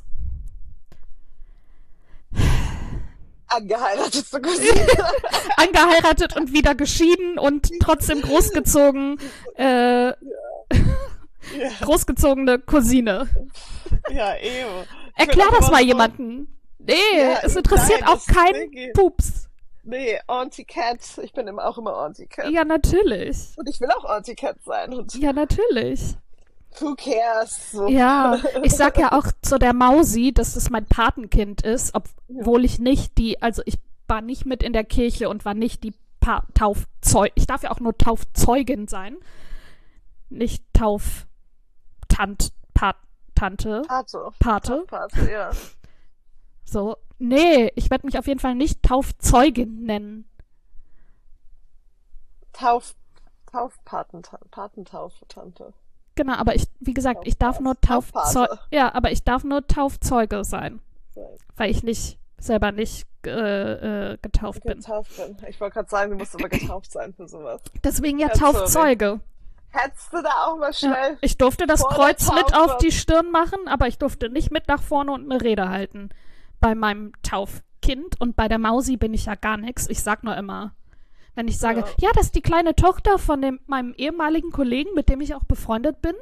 Angeheiratete Cousine. Angeheiratet und wieder geschieden und trotzdem großgezogen, äh, Ja, großgezogene Cousine. ja, eben. Erklär Ich bin das auch mal immer so, jemanden. Nee, Ja, es interessiert nein, auch das ist keinen Ding. Pups. Nee, Auntie Cat. Ich bin immer auch immer Auntie Cat. Ja, natürlich. Und ich will auch Auntie Cat sein. Und Ja, natürlich. who cares? So. Ja, ich sag ja auch zu der Mausi, dass das mein Patenkind ist, obwohl ich nicht die, also ich war nicht mit in der Kirche und war nicht die pa Taufzeug. Ich darf ja auch nur Taufzeugin sein, nicht Tauftant, Pat Tante, Pate. Pate. Pate, ja. So, nee, ich werde mich auf jeden Fall nicht Taufzeugin nennen. Tauf, Taufpatentante, Patentaufetante. Genau, aber ich, wie gesagt, ich darf nur Taufpate. Taufzeuge, ja, aber ich darf nur Taufzeuge sein, Right. weil ich nicht, selber nicht äh, äh, getauft bin. Getauft bin. Ich wollte gerade sagen, du musst aber getauft sein für sowas. Deswegen ja Ja, sorry. Taufzeuge. Hättest du da auch mal Ja, schnell... ich durfte das vor der Kreuz mit Taufe- auf die Stirn machen, aber ich durfte nicht mit nach vorne und eine Rede halten. Bei meinem Taufkind und bei der Mausi bin ich ja gar nichts. Ich sag nur immer, Wenn ich sage, Ja. ja, das ist die kleine Tochter von dem, meinem ehemaligen Kollegen, mit dem ich auch befreundet bin.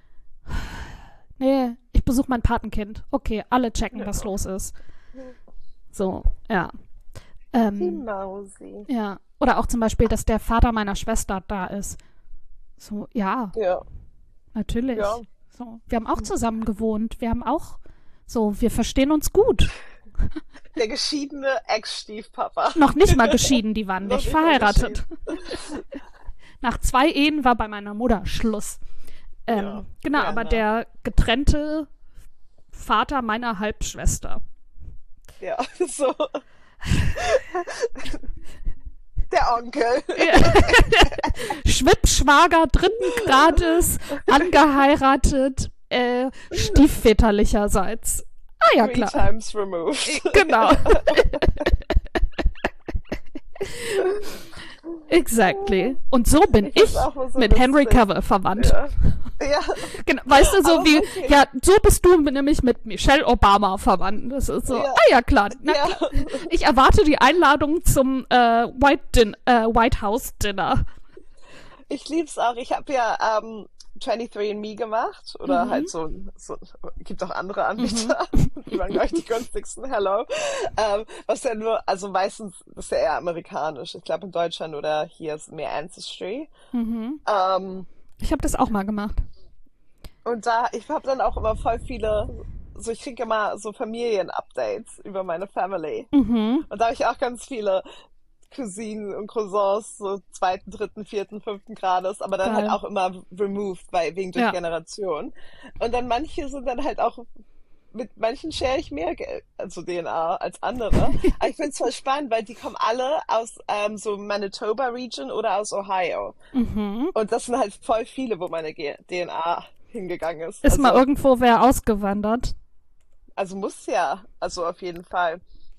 Nee, ich besuche mein Patenkind. Okay, alle checken, Ja. was los ist. So, ja. Die Ähm, Mausi. ja. Oder auch zum Beispiel, dass der Vater meiner Schwester da ist. So, ja, Ja, natürlich. ja. So, wir haben auch zusammen gewohnt. Wir haben auch, so, wir verstehen uns gut. Der geschiedene Ex-Stiefpapa. Noch nicht mal geschieden, die waren Noch nicht nicht mal verheiratet. Nach zwei Ehen war bei meiner Mutter Schluss. Ähm, Ja, genau, fair aber enough. der getrennte Vater meiner Halbschwester. Ja, so. Der Onkel. Schwippschwager dritten Grades, angeheiratet, äh, stiefväterlicherseits. Ah ja, Three klar. times removed. Genau. Exactly. Und so bin Ich find's ich auch mal so mit Henry lustig. Cavill verwandt. Ja. Ja. Genau, weißt du, so Aber wie, okay. ja, so bist du nämlich mit Michelle Obama verwandt. Das ist so, Ja. ah ja, klar. Na, Ja. klar. Ich erwarte die Einladung zum äh, White, Din äh, White House Dinner. Ich lieb's auch. Ich habe ja ähm, twenty-three and me gemacht. Oder Mhm. halt so, so, gibt auch andere Anbieter. Die waren gleich die günstigsten. Hello. Ähm, was ja nur, also meistens, das ist ja eher amerikanisch. Ich glaube in Deutschland oder hier ist mehr Ancestry. Mhm. Ähm, Ich habe das auch mal gemacht. und da, ich habe dann auch immer voll viele, so ich kriege immer so Familien-Updates über meine Family. Mhm. Und da habe ich auch ganz viele Cousinen und Cousins, so zweiten, dritten, vierten, fünften Grades, aber dann Geil. halt auch immer removed, weil wegen durch Ja. Generation. Und dann manche sind dann halt auch, mit manchen share ich mehr, Gel- also D N A als andere. Aber ich finde es voll spannend, weil die kommen alle aus ähm, so Manitoba Region oder aus Ohio. Mhm. Und das sind halt voll viele, wo meine Ge- D N A hingegangen ist. Ist mal Also, irgendwo wer ausgewandert? also muss ja, also auf jeden Fall.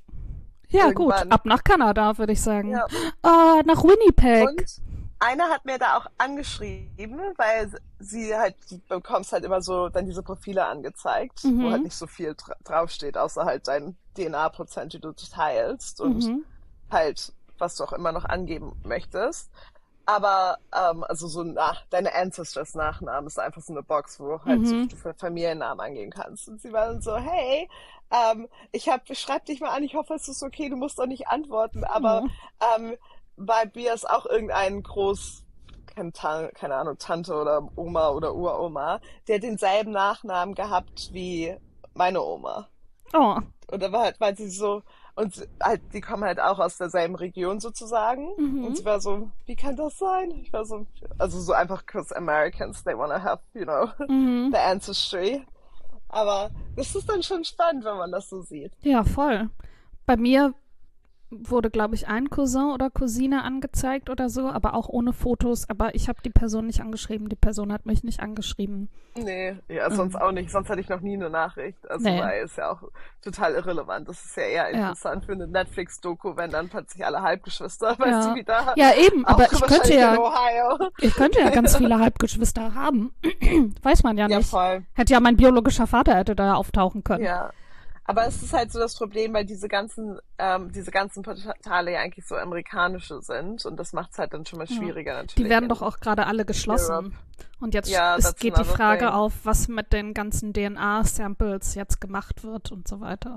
Ja, gut. Irgendwann. Ab nach Kanada, würde ich sagen. Ja. Ah, nach Winnipeg. Und einer hat mir da auch angeschrieben, weil sie halt, du bekommst halt immer so dann diese Profile angezeigt, Mhm. wo halt nicht so viel dra draufsteht, außer halt dein D N A-Prozent, die du teilst und Mhm. halt, was du auch immer noch angeben möchtest. Aber, ähm, also so nach, deine Ancestors Nachnamen ist einfach so eine Box, wo halt Mhm. so du für Familiennamen angeben kannst. Und sie war dann so, hey, ähm, ich hab, schreib dich mal an, ich hoffe, es ist okay, du musst doch nicht antworten, aber Oh. ähm, bei mir ist auch irgendein Groß, keine, Ta- keine Ahnung, Tante oder Oma oder Uroma, der hat denselben Nachnamen gehabt wie meine Oma. Oh. Und da war halt, weil sie so, und sie- halt, die kommen halt auch aus derselben Region sozusagen. Mhm. Und sie war so, wie kann das sein? Ich war so, also so einfach, cause Americans, they wanna have, you know, Mhm. the ancestry. Aber das ist dann schon spannend, wenn man das so sieht. Ja, voll. Bei mir wurde, glaube ich, ein Cousin oder Cousine angezeigt oder so, aber auch ohne Fotos. Aber ich habe die Person nicht angeschrieben. Die Person hat mich nicht angeschrieben. Nee, ja, sonst Mhm. auch nicht. Sonst hatte ich noch nie eine Nachricht. Also, Nee. weil es ja auch total irrelevant. Das ist ja eher Ja. interessant für eine Netflix-Doku, wenn dann plötzlich alle Halbgeschwister, weißt Ja. du, wie da Ja, eben, auch aber ich könnte wahrscheinlich in ja, Ohio. ich könnte ja ganz viele Halbgeschwister haben. Weiß man ja Ja, nicht. voll. Hätte ja mein biologischer Vater hätte da auftauchen können. Ja. Aber es ist halt so das Problem, weil diese ganzen, ähm, diese ganzen Portale ja eigentlich so amerikanische sind und das macht es halt dann schon mal Ja. schwieriger natürlich. Die werden in doch auch gerade alle geschlossen. Europe. Und jetzt Ja, es that's geht die another Frage thing. auf, was mit den ganzen D N A-Samples jetzt gemacht wird und so weiter.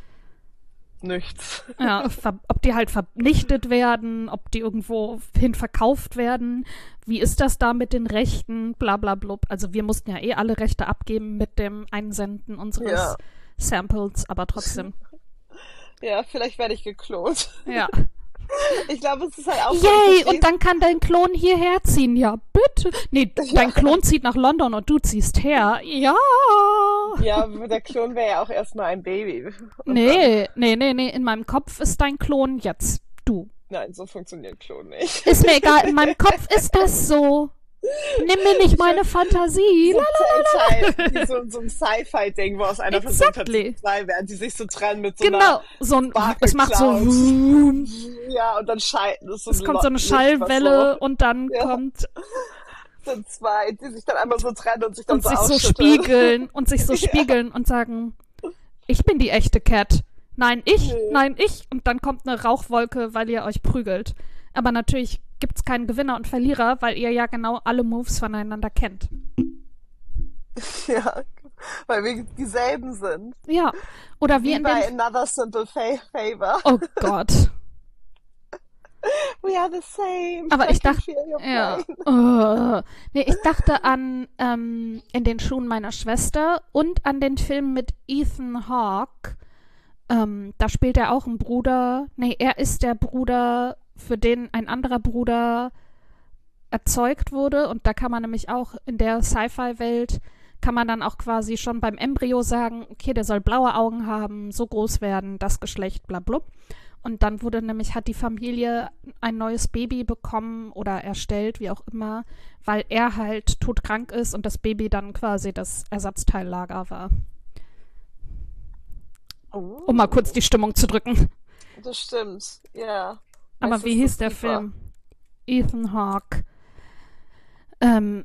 Nichts. Ja, ver- ob die halt vernichtet werden, ob die irgendwo hin verkauft werden. Wie ist das da mit den Rechten? Bla bla blub. Also wir mussten ja eh alle Rechte abgeben mit dem Einsenden unseres Ja. Samples, aber trotzdem. Ja, vielleicht werde ich geklont. Ja. Ich glaube, es ist halt auch so, Yay! du Und dann kann dein Klon hierher ziehen. Ja, bitte. Nee, dein Klon zieht nach London und du ziehst her. Ja. Ja, der Klon wäre ja auch erstmal ein Baby. Und Nee, nee, nee, nee. In meinem Kopf ist dein Klon jetzt du. Dann, nein, so funktioniert Klon nicht. Ist mir egal. In meinem Kopf ist das so. Nimm mir nicht meine Fantasie. So, La, Sci- wie so, so ein Sci-Fi-Ding, wo aus einer Person Exactly. plötzlich zwei werden, die sich so trennen mit so Genau. So ein, Sparkle es macht so. Cloud. Vroom. einer, ja, und dann schalten es so Es ein kommt so eine Licht, was Schallwelle und dann Ja. kommt so sind zwei, die sich dann einmal so trennen und sich dann und so sich so ausschütteln. spiegeln und sich so Ja. spiegeln und sagen, ich bin die echte Cat. Nein, ich, Nee. nein, ich. Und dann kommt eine Rauchwolke, weil ihr euch prügelt. Aber natürlich gibt es keinen Gewinner und Verlierer, weil ihr ja genau alle Moves voneinander kennt. Ja, weil wir dieselben sind. Ja, oder wie Wie in bei den... Another Simple Fa- Favor. Oh Gott. We are the same. Aber I ich can dachte, feel your ja, pain. oh. Nee, ich dachte an ähm, In den Schuhen meiner Schwester und an den Film mit Ethan Hawke. Ähm, da spielt er auch einen Bruder. Nee, er ist der Bruder, für den ein anderer Bruder erzeugt wurde. Und da kann man nämlich auch in der Sci-Fi-Welt, kann man dann auch quasi schon beim Embryo sagen, okay, der soll blaue Augen haben, so groß werden, das Geschlecht, bla bla. Und dann wurde nämlich, hat die Familie ein neues Baby bekommen oder erstellt, wie auch immer, weil er halt todkrank ist und das Baby dann quasi das Ersatzteillager war. Oh, Um mal kurz die Stimmung zu drücken. das stimmt. Ja. Aber Es wie ist hieß das der super. Film? Ethan Hawke. Ähm,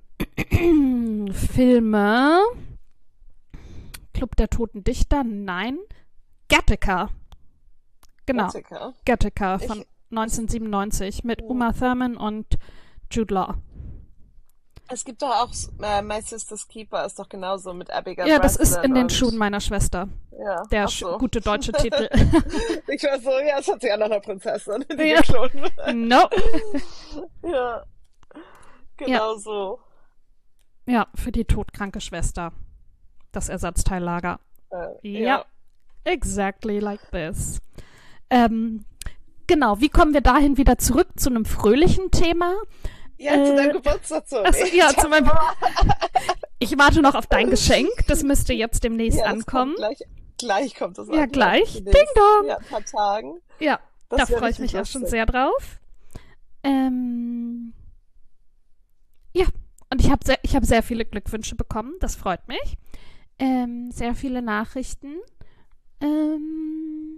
Filme. Club der Toten Dichter? Nein. Gattaca. Genau. Gattaca. Gattaca von Ich- neunzehnhundertsiebenundneunzig mit Ja. Uma Thurman und Jude Law. Es gibt doch auch äh, My Sister's Keeper ist doch genauso mit Abigail Ja, das ist Breslin in den und, Schuhen meiner Schwester. Ja, Der ach sch- so. gute deutsche Titel. Ich war so, ja, es hat sich auch noch eine Prinzessin, die Ja. geklont wird. No. Ja, genau so. Ja, für die todkranke Schwester. Das Ersatzteillager. Äh, Ja. Exactly like this. Ähm, genau, wie kommen wir dahin wieder zurück zu einem fröhlichen Thema? Ja, zu Äh, deinem Geburtstag zurück. Achso, ja, zu meinem... Ich warte noch auf dein Geschenk. Das müsste jetzt demnächst Ja, das ankommen. kommt gleich, gleich kommt es Ja, an, gleich. die Ding nächsten, dong. Ja, ein paar Tagen. Ja, Das da wär freue ich richtig mich auch schon lustig. sehr drauf. Ähm, ja, und ich habe sehr, ich hab sehr viele Glückwünsche bekommen. Das freut mich. Ähm, sehr viele Nachrichten. Ähm,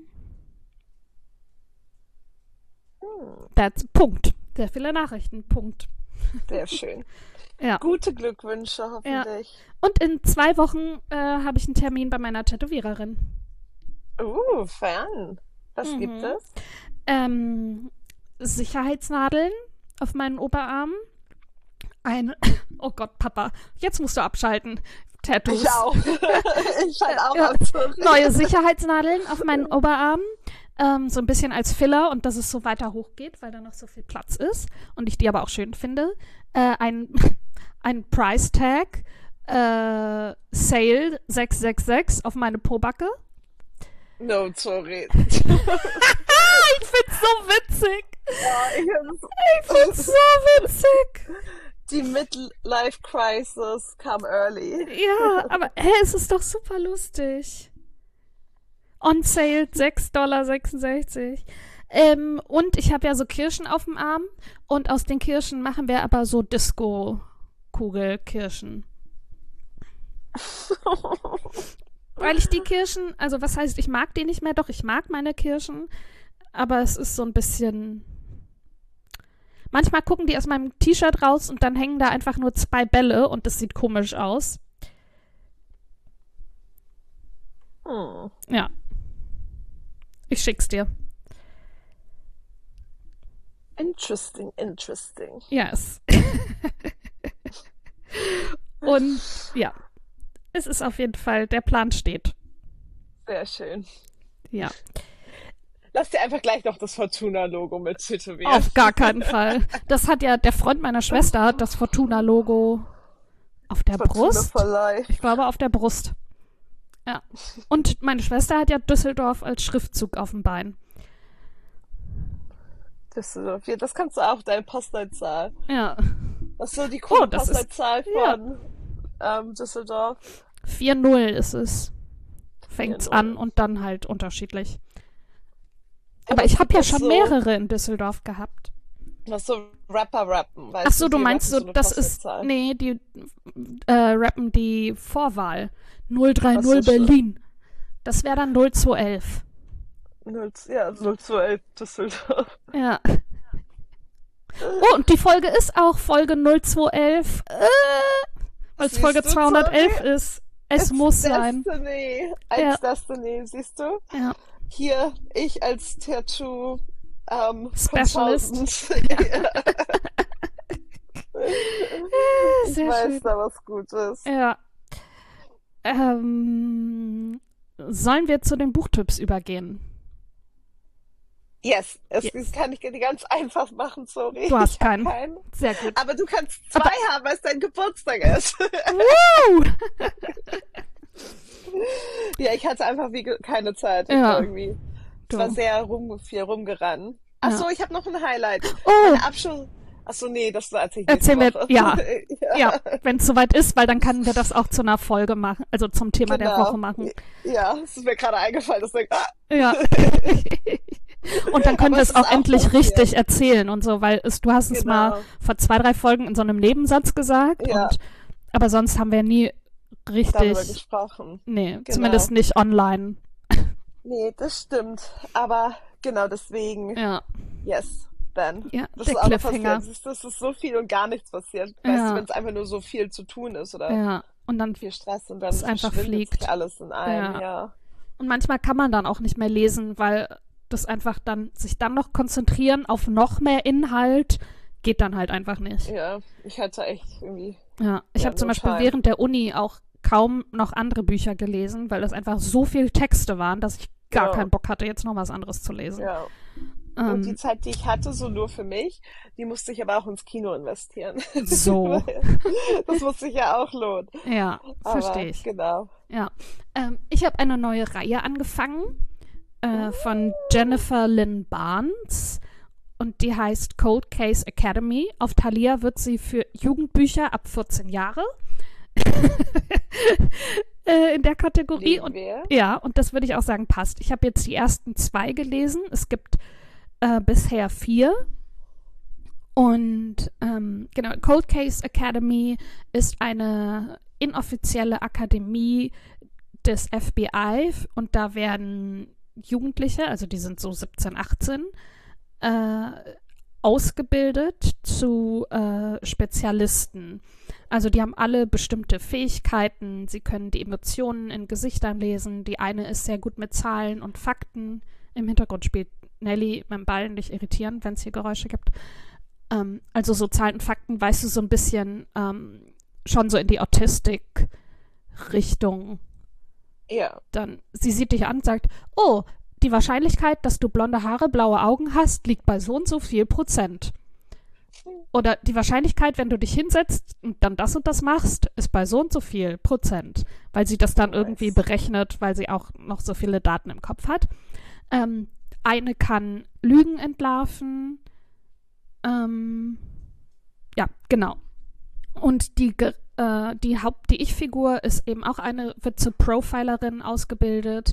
Hm, that's, Punkt. Sehr viele Nachrichten. Punkt. sehr schön. Ja. Gute Glückwünsche, hoffentlich. Und in zwei Wochen äh, habe ich einen Termin bei meiner Tätowiererin. Uh, fern. Was Mhm. gibt es? Ähm, Sicherheitsnadeln auf meinen Oberarm. Ein, oh Gott, Papa, jetzt musst du abschalten. Tattoos. Ich auch. Ich schalte auch Ja. ab. Sorry. Neue Sicherheitsnadeln auf meinen Oberarm. Ähm, so ein bisschen als Filler und dass es so weiter hoch geht, weil da noch so viel Platz ist und ich die aber auch schön finde. Äh, ein, ein Price Tag, äh, Sale sechs sechs sechs auf meine Pobacke. No, sorry. Ich find's so witzig. Ja, ich, Ich find's so witzig. die Midlife Crisis come early. Ja, aber hä, es ist doch super lustig. On sale sechs Komma sechsundsechzig Dollar. Ähm, und ich habe ja so Kirschen auf dem Arm und aus den Kirschen machen wir aber so Disco-Kugelkirschen. Weil ich die Kirschen, also was heißt, ich mag die nicht mehr, doch ich mag meine Kirschen, aber es ist so ein bisschen... Manchmal gucken die aus meinem T-Shirt raus und dann hängen da einfach nur zwei Bälle und das sieht komisch aus. Hm. Ja. Ich schick's dir. Interesting, interesting. Yes. Und ja, es ist auf jeden Fall, der Plan steht. Sehr schön. Ja, Lass dir einfach gleich noch das Fortuna-Logo mit tätowieren. auf gar keinen Fall. Das hat ja, der Freund meiner Schwester hat das Fortuna-Logo auf der Fortuna Brust. for life. Ich glaube auf der Brust. Ja. Und meine Schwester hat ja Düsseldorf als Schriftzug auf dem Bein. Düsseldorf. Ja, das kannst du auch, deine Postleitzahl. Ja. Das ist so die coole Oh, das ist- Postleitzahl ja. von ähm, Düsseldorf. vier null ist es. Fängt's vier null. an und dann halt unterschiedlich. Aber Aber ich es habe gibt ja auch schon so- mehrere in Düsseldorf gehabt. Was so Rapper-Rappen, weißt Ach so, du die meinst rappen so, eine das ist, Postleitzahl. nee, die äh, rappen die Vorwahl. null drei null Ach so, Berlin. Das wäre dann null zwei elf. null, ja, null zwei elf Düsseldorf. Ja. Oh, und die Folge ist auch Folge null zwei elf. Äh, weil es Siehst Folge du, zweihundertelf Zoe? ist. Es It's muss sein. Destiny. Als Ja. Destiny, siehst du? Ja. Hier, ich als Tattoo ähm, Specialist. Consultant. Ja. Ich Sehr weiß schön. da was Gutes. Ja. Ähm, sollen wir zu den Buchtipps übergehen? Yes, es, das Yes. kann ich dir ganz einfach machen, sorry. Du hast Ich habe keinen. keinen. Sehr gut. Aber du kannst zwei Aber haben, weil es dein Geburtstag ist. Woo! Ja, ich hatte einfach wie ge- keine Zeit. Ich war Ja, irgendwie, es war du. sehr rum, viel rumgerannt. Ach Ja. so, ich habe noch ein Highlight. Oh, Meine Abschluss. Ach so, nee, das erzähle ich nächste erzählen wir, Woche. ja, ja, Ja, wenn es soweit ist, weil dann können wir das auch zu einer Folge machen, also zum Thema der Woche genau. machen. Ja, es ist mir gerade eingefallen, deswegen, ah. Ja. Und dann können Aber wir es es ist auch auch endlich richtig passiert. erzählen und so, weil es, du hast es mal Genau. vor zwei, drei Folgen in so einem Nebensatz gesagt Ja, und aber sonst haben wir nie darüber richtig, gesprochen. nee, zumindest Genau. nicht online. Nee, das stimmt. Aber genau deswegen, Ja, yes, then. ja, Das der ist auch noch passiert. Cliffhanger. Siehst du, es ist so viel und gar nichts passiert. Weißt du, wenn Ja, es einfach nur so viel zu tun ist oder ja. Und dann viel Stress und es dann einfach verschwindet sich fliegt. alles in einem, Ja. ja. Und manchmal kann man dann auch nicht mehr lesen, weil das einfach dann, sich dann noch konzentrieren auf noch mehr Inhalt, geht dann halt einfach nicht. Ja, ich hatte echt irgendwie, Ja, ich ja, habe zum no Beispiel time. während der Uni auch kaum noch andere Bücher gelesen, weil das einfach so viel Texte waren, dass ich gar keinen Ja, Bock hatte, jetzt noch was anderes zu lesen. ja. Und die Ähm, Zeit, die ich hatte, so nur für mich, die musste ich aber auch ins Kino investieren. so, Weil das muss sich ja auch lohnen. ja, verstehe Aber ich. genau. Ja, ähm, ich habe eine neue Reihe angefangen äh, von Uh, Jennifer Lynn Barnes und die heißt Cold Case Academy. Auf Thalia wird sie für Jugendbücher ab vierzehn Jahre äh, in der Kategorie lieben und wir. ja, und das würde ich auch sagen, passt. Ich habe jetzt die ersten zwei gelesen. Es gibt äh, bisher vier. Und ähm, genau, Cold Case Academy ist eine inoffizielle Akademie des F B I und da werden Jugendliche, also die sind so siebzehn, achtzehn, äh, ausgebildet zu äh, Spezialisten. Also die haben alle bestimmte Fähigkeiten, sie können die Emotionen in Gesichtern lesen, die eine ist sehr gut mit Zahlen und Fakten. Im Hintergrund spielt Nelly mit dem Ball, nicht irritieren, wenn es hier Geräusche gibt. Ähm, also so Zahlen und Fakten, weißt du, so ein bisschen ähm, schon so in die Autistik-Richtung. Ja. Dann, sie sieht dich an und sagt, oh, die Wahrscheinlichkeit, dass du blonde Haare, blaue Augen hast, liegt bei so und so viel Prozent. Oder die Wahrscheinlichkeit, wenn du dich hinsetzt und dann das und das machst, ist bei so und so viel Prozent. Weil sie das dann irgendwie Nice. berechnet, weil sie auch noch so viele Daten im Kopf hat. Ähm, eine kann Lügen entlarven. Ähm, ja, genau. Und die, ge- äh, die Haupt, die Ich-Figur ist eben auch eine, wird zur Profilerin ausgebildet.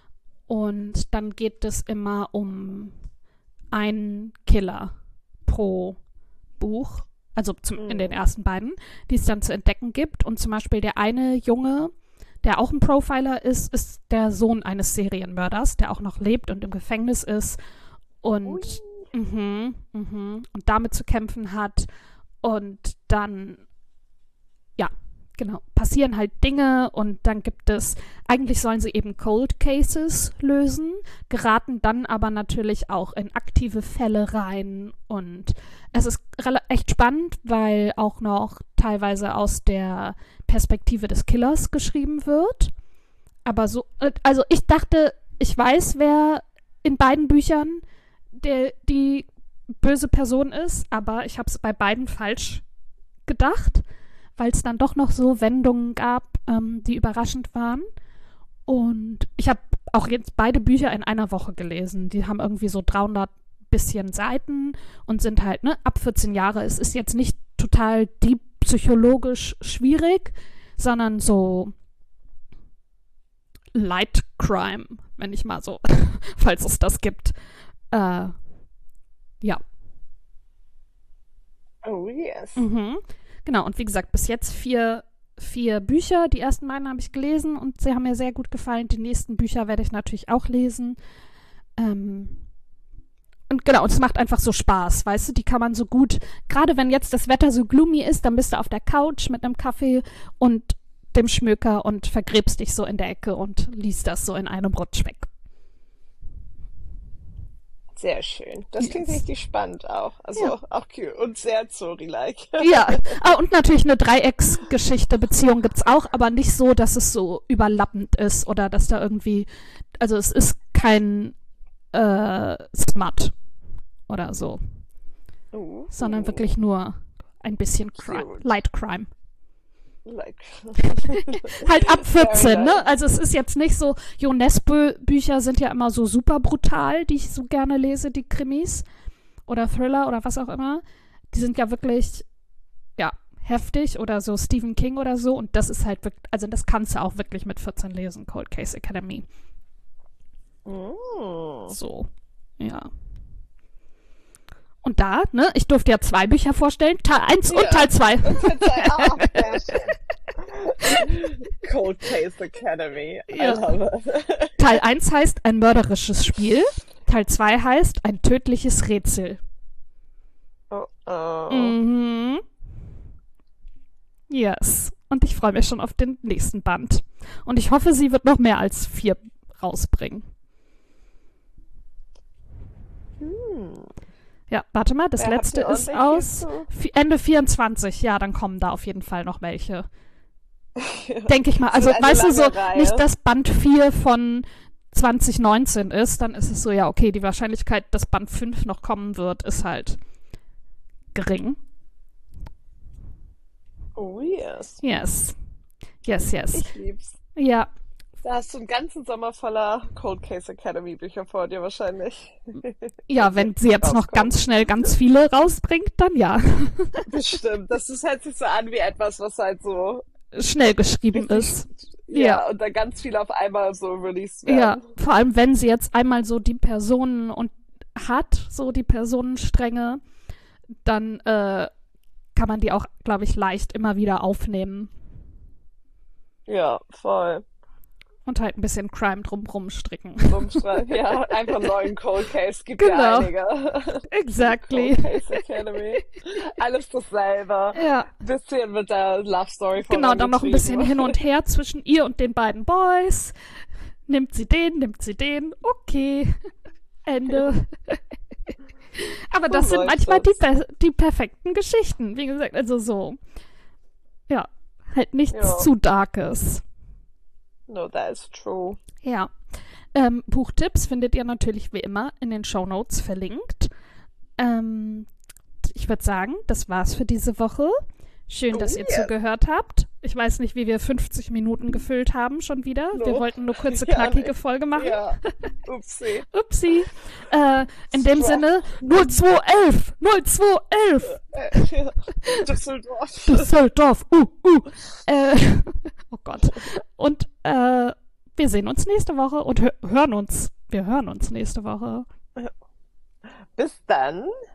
Und dann geht es immer um einen Killer pro Buch, also zum, in den Mhm. ersten beiden, die es dann zu entdecken gibt. Und zum Beispiel der eine Junge, der auch ein Profiler ist, ist der Sohn eines Serienmörders, der auch noch lebt und im Gefängnis ist Ui. und, mhm, mhm, und damit zu kämpfen hat. Und dann, ja, genau, passieren halt Dinge und dann gibt es, eigentlich sollen sie eben Cold Cases lösen, geraten dann aber natürlich auch in aktive Fälle rein und es ist rela- echt spannend, weil auch noch teilweise aus der Perspektive des Killers geschrieben wird. Aber so, äh, also ich dachte, ich weiß, wer in beiden Büchern der, die böse Person ist, aber ich habe es bei beiden falsch gedacht, weil es dann doch noch so Wendungen gab, ähm, die überraschend waren. Und ich habe auch jetzt beide Bücher in einer Woche gelesen. Die haben irgendwie so dreihundert bisschen Seiten und sind halt, ne, ab vierzehn Jahre. Es ist jetzt nicht total deep psychologisch schwierig, sondern so Light Crime, wenn ich mal so, falls es das gibt. Äh, ja. Oh yes. Mhm. Genau, und wie gesagt, bis jetzt vier, vier Bücher. Die ersten beiden habe ich gelesen und sie haben mir sehr gut gefallen. Die nächsten Bücher werde ich natürlich auch lesen. Ähm, und genau, und es macht einfach so Spaß, weißt du, die kann man so gut, gerade wenn jetzt das Wetter so gloomy ist, dann bist du auf der Couch mit einem Kaffee und dem Schmöker und vergräbst dich so in der Ecke und liest das so in einem Rutsch weg. Sehr schön. Das klingt Yes. richtig spannend auch. Also Ja. auch cute und sehr Zori-like. Ja, ah, und natürlich eine Dreiecksgeschichte, Beziehung gibt's auch, aber nicht so, dass es so überlappend ist oder dass da irgendwie, also es ist kein äh, Smut oder so, Uh, sondern wirklich nur ein bisschen Crime, cute. Light Crime. Like. Halt ab vierzehn, Very ne? nice. Also es ist jetzt nicht so, Jo Nesbø-Bücher sind ja immer so super brutal, die ich so gerne lese, die Krimis oder Thriller oder was auch immer. Die sind ja wirklich, ja, heftig oder so Stephen King oder so und das ist halt wirklich, also das kannst du auch wirklich mit vierzehn lesen, Cold Case Academy. Mm. So, ja. Und da, ne, ich durfte ja zwei Bücher vorstellen, Teil eins Ja. und Teil zwei. Ah, sehr schön. Cold Case Academy. Ja. I love it. Teil eins heißt ein mörderisches Spiel, Teil zwei heißt ein tödliches Rätsel. Oh, oh. Mhm. Yes. Und ich freue mich schon auf den nächsten Band. Und ich hoffe, sie wird noch mehr als vier rausbringen. Hm. Ja, warte mal, das Wer hat letzte hier ist ordentlich aus viel zu- vi- Ende vierundzwanzig. Ja, dann kommen da auf jeden Fall noch welche. Denke ich mal. Es Also, wird eine weißt du, so lange Reihe. nicht, dass Band vier von zwanzig neunzehn ist, dann ist es so, ja, okay, die Wahrscheinlichkeit, dass Band fünf noch kommen wird, ist halt gering. Oh yes. Yes. Yes, yes. Ich lieb's. Ja, Da hast du einen ganzen Sommer voller Cold Case Academy Bücher vor dir wahrscheinlich. ja, wenn sie jetzt noch rauskommen. ganz schnell ganz viele rausbringt, dann ja. Bestimmt. Das ist, hört sich so an wie etwas, was halt so Schnell geschrieben richtig, ist. ja, Ja. und dann ganz viel auf einmal so released werden. Ja, vor allem wenn sie jetzt einmal so die Personen und hat, so die Personenstränge, dann äh, kann man die auch, glaube ich, leicht immer wieder aufnehmen Ja, voll. und halt ein bisschen Crime drumrum stricken. Rumstreiten. Ja, einfach einen neuen Cold Case. Gibt Genau. ja einige. Exactly. Cold Case Academy. Alles dasselbe. Ja, Bisschen mit der Love Story genau, dann noch ein bisschen vorangetrieben. hin und her zwischen ihr und den beiden Boys. Nimmt sie den, nimmt sie den, okay. Ende. Aber das So sind läuft manchmal die, das. per die perfekten Geschichten. Wie gesagt, also so. Ja, halt nichts Ja. zu Darkes. No, that is true. Ja. Ähm, Buchtipps findet ihr natürlich wie immer in den Shownotes verlinkt. Ähm, ich würde sagen, das war's für diese Woche. Schön, Oh, dass ihr yes. zugehört habt. Ich weiß nicht, wie wir fünfzig Minuten gefüllt haben schon wieder. Wir No. wollten nur kurze, Ja, knackige nee. Folge machen. Ja. Upsi. Upsi. Äh, in dem Stress. Sinne, null zwei elf, null zwei elf, Äh, ja. Düsseldorf. Düsseldorf, uh, uh. Äh, oh Gott. Und äh, wir sehen uns nächste Woche und hö hören uns. Wir hören uns nächste Woche. Bis dann.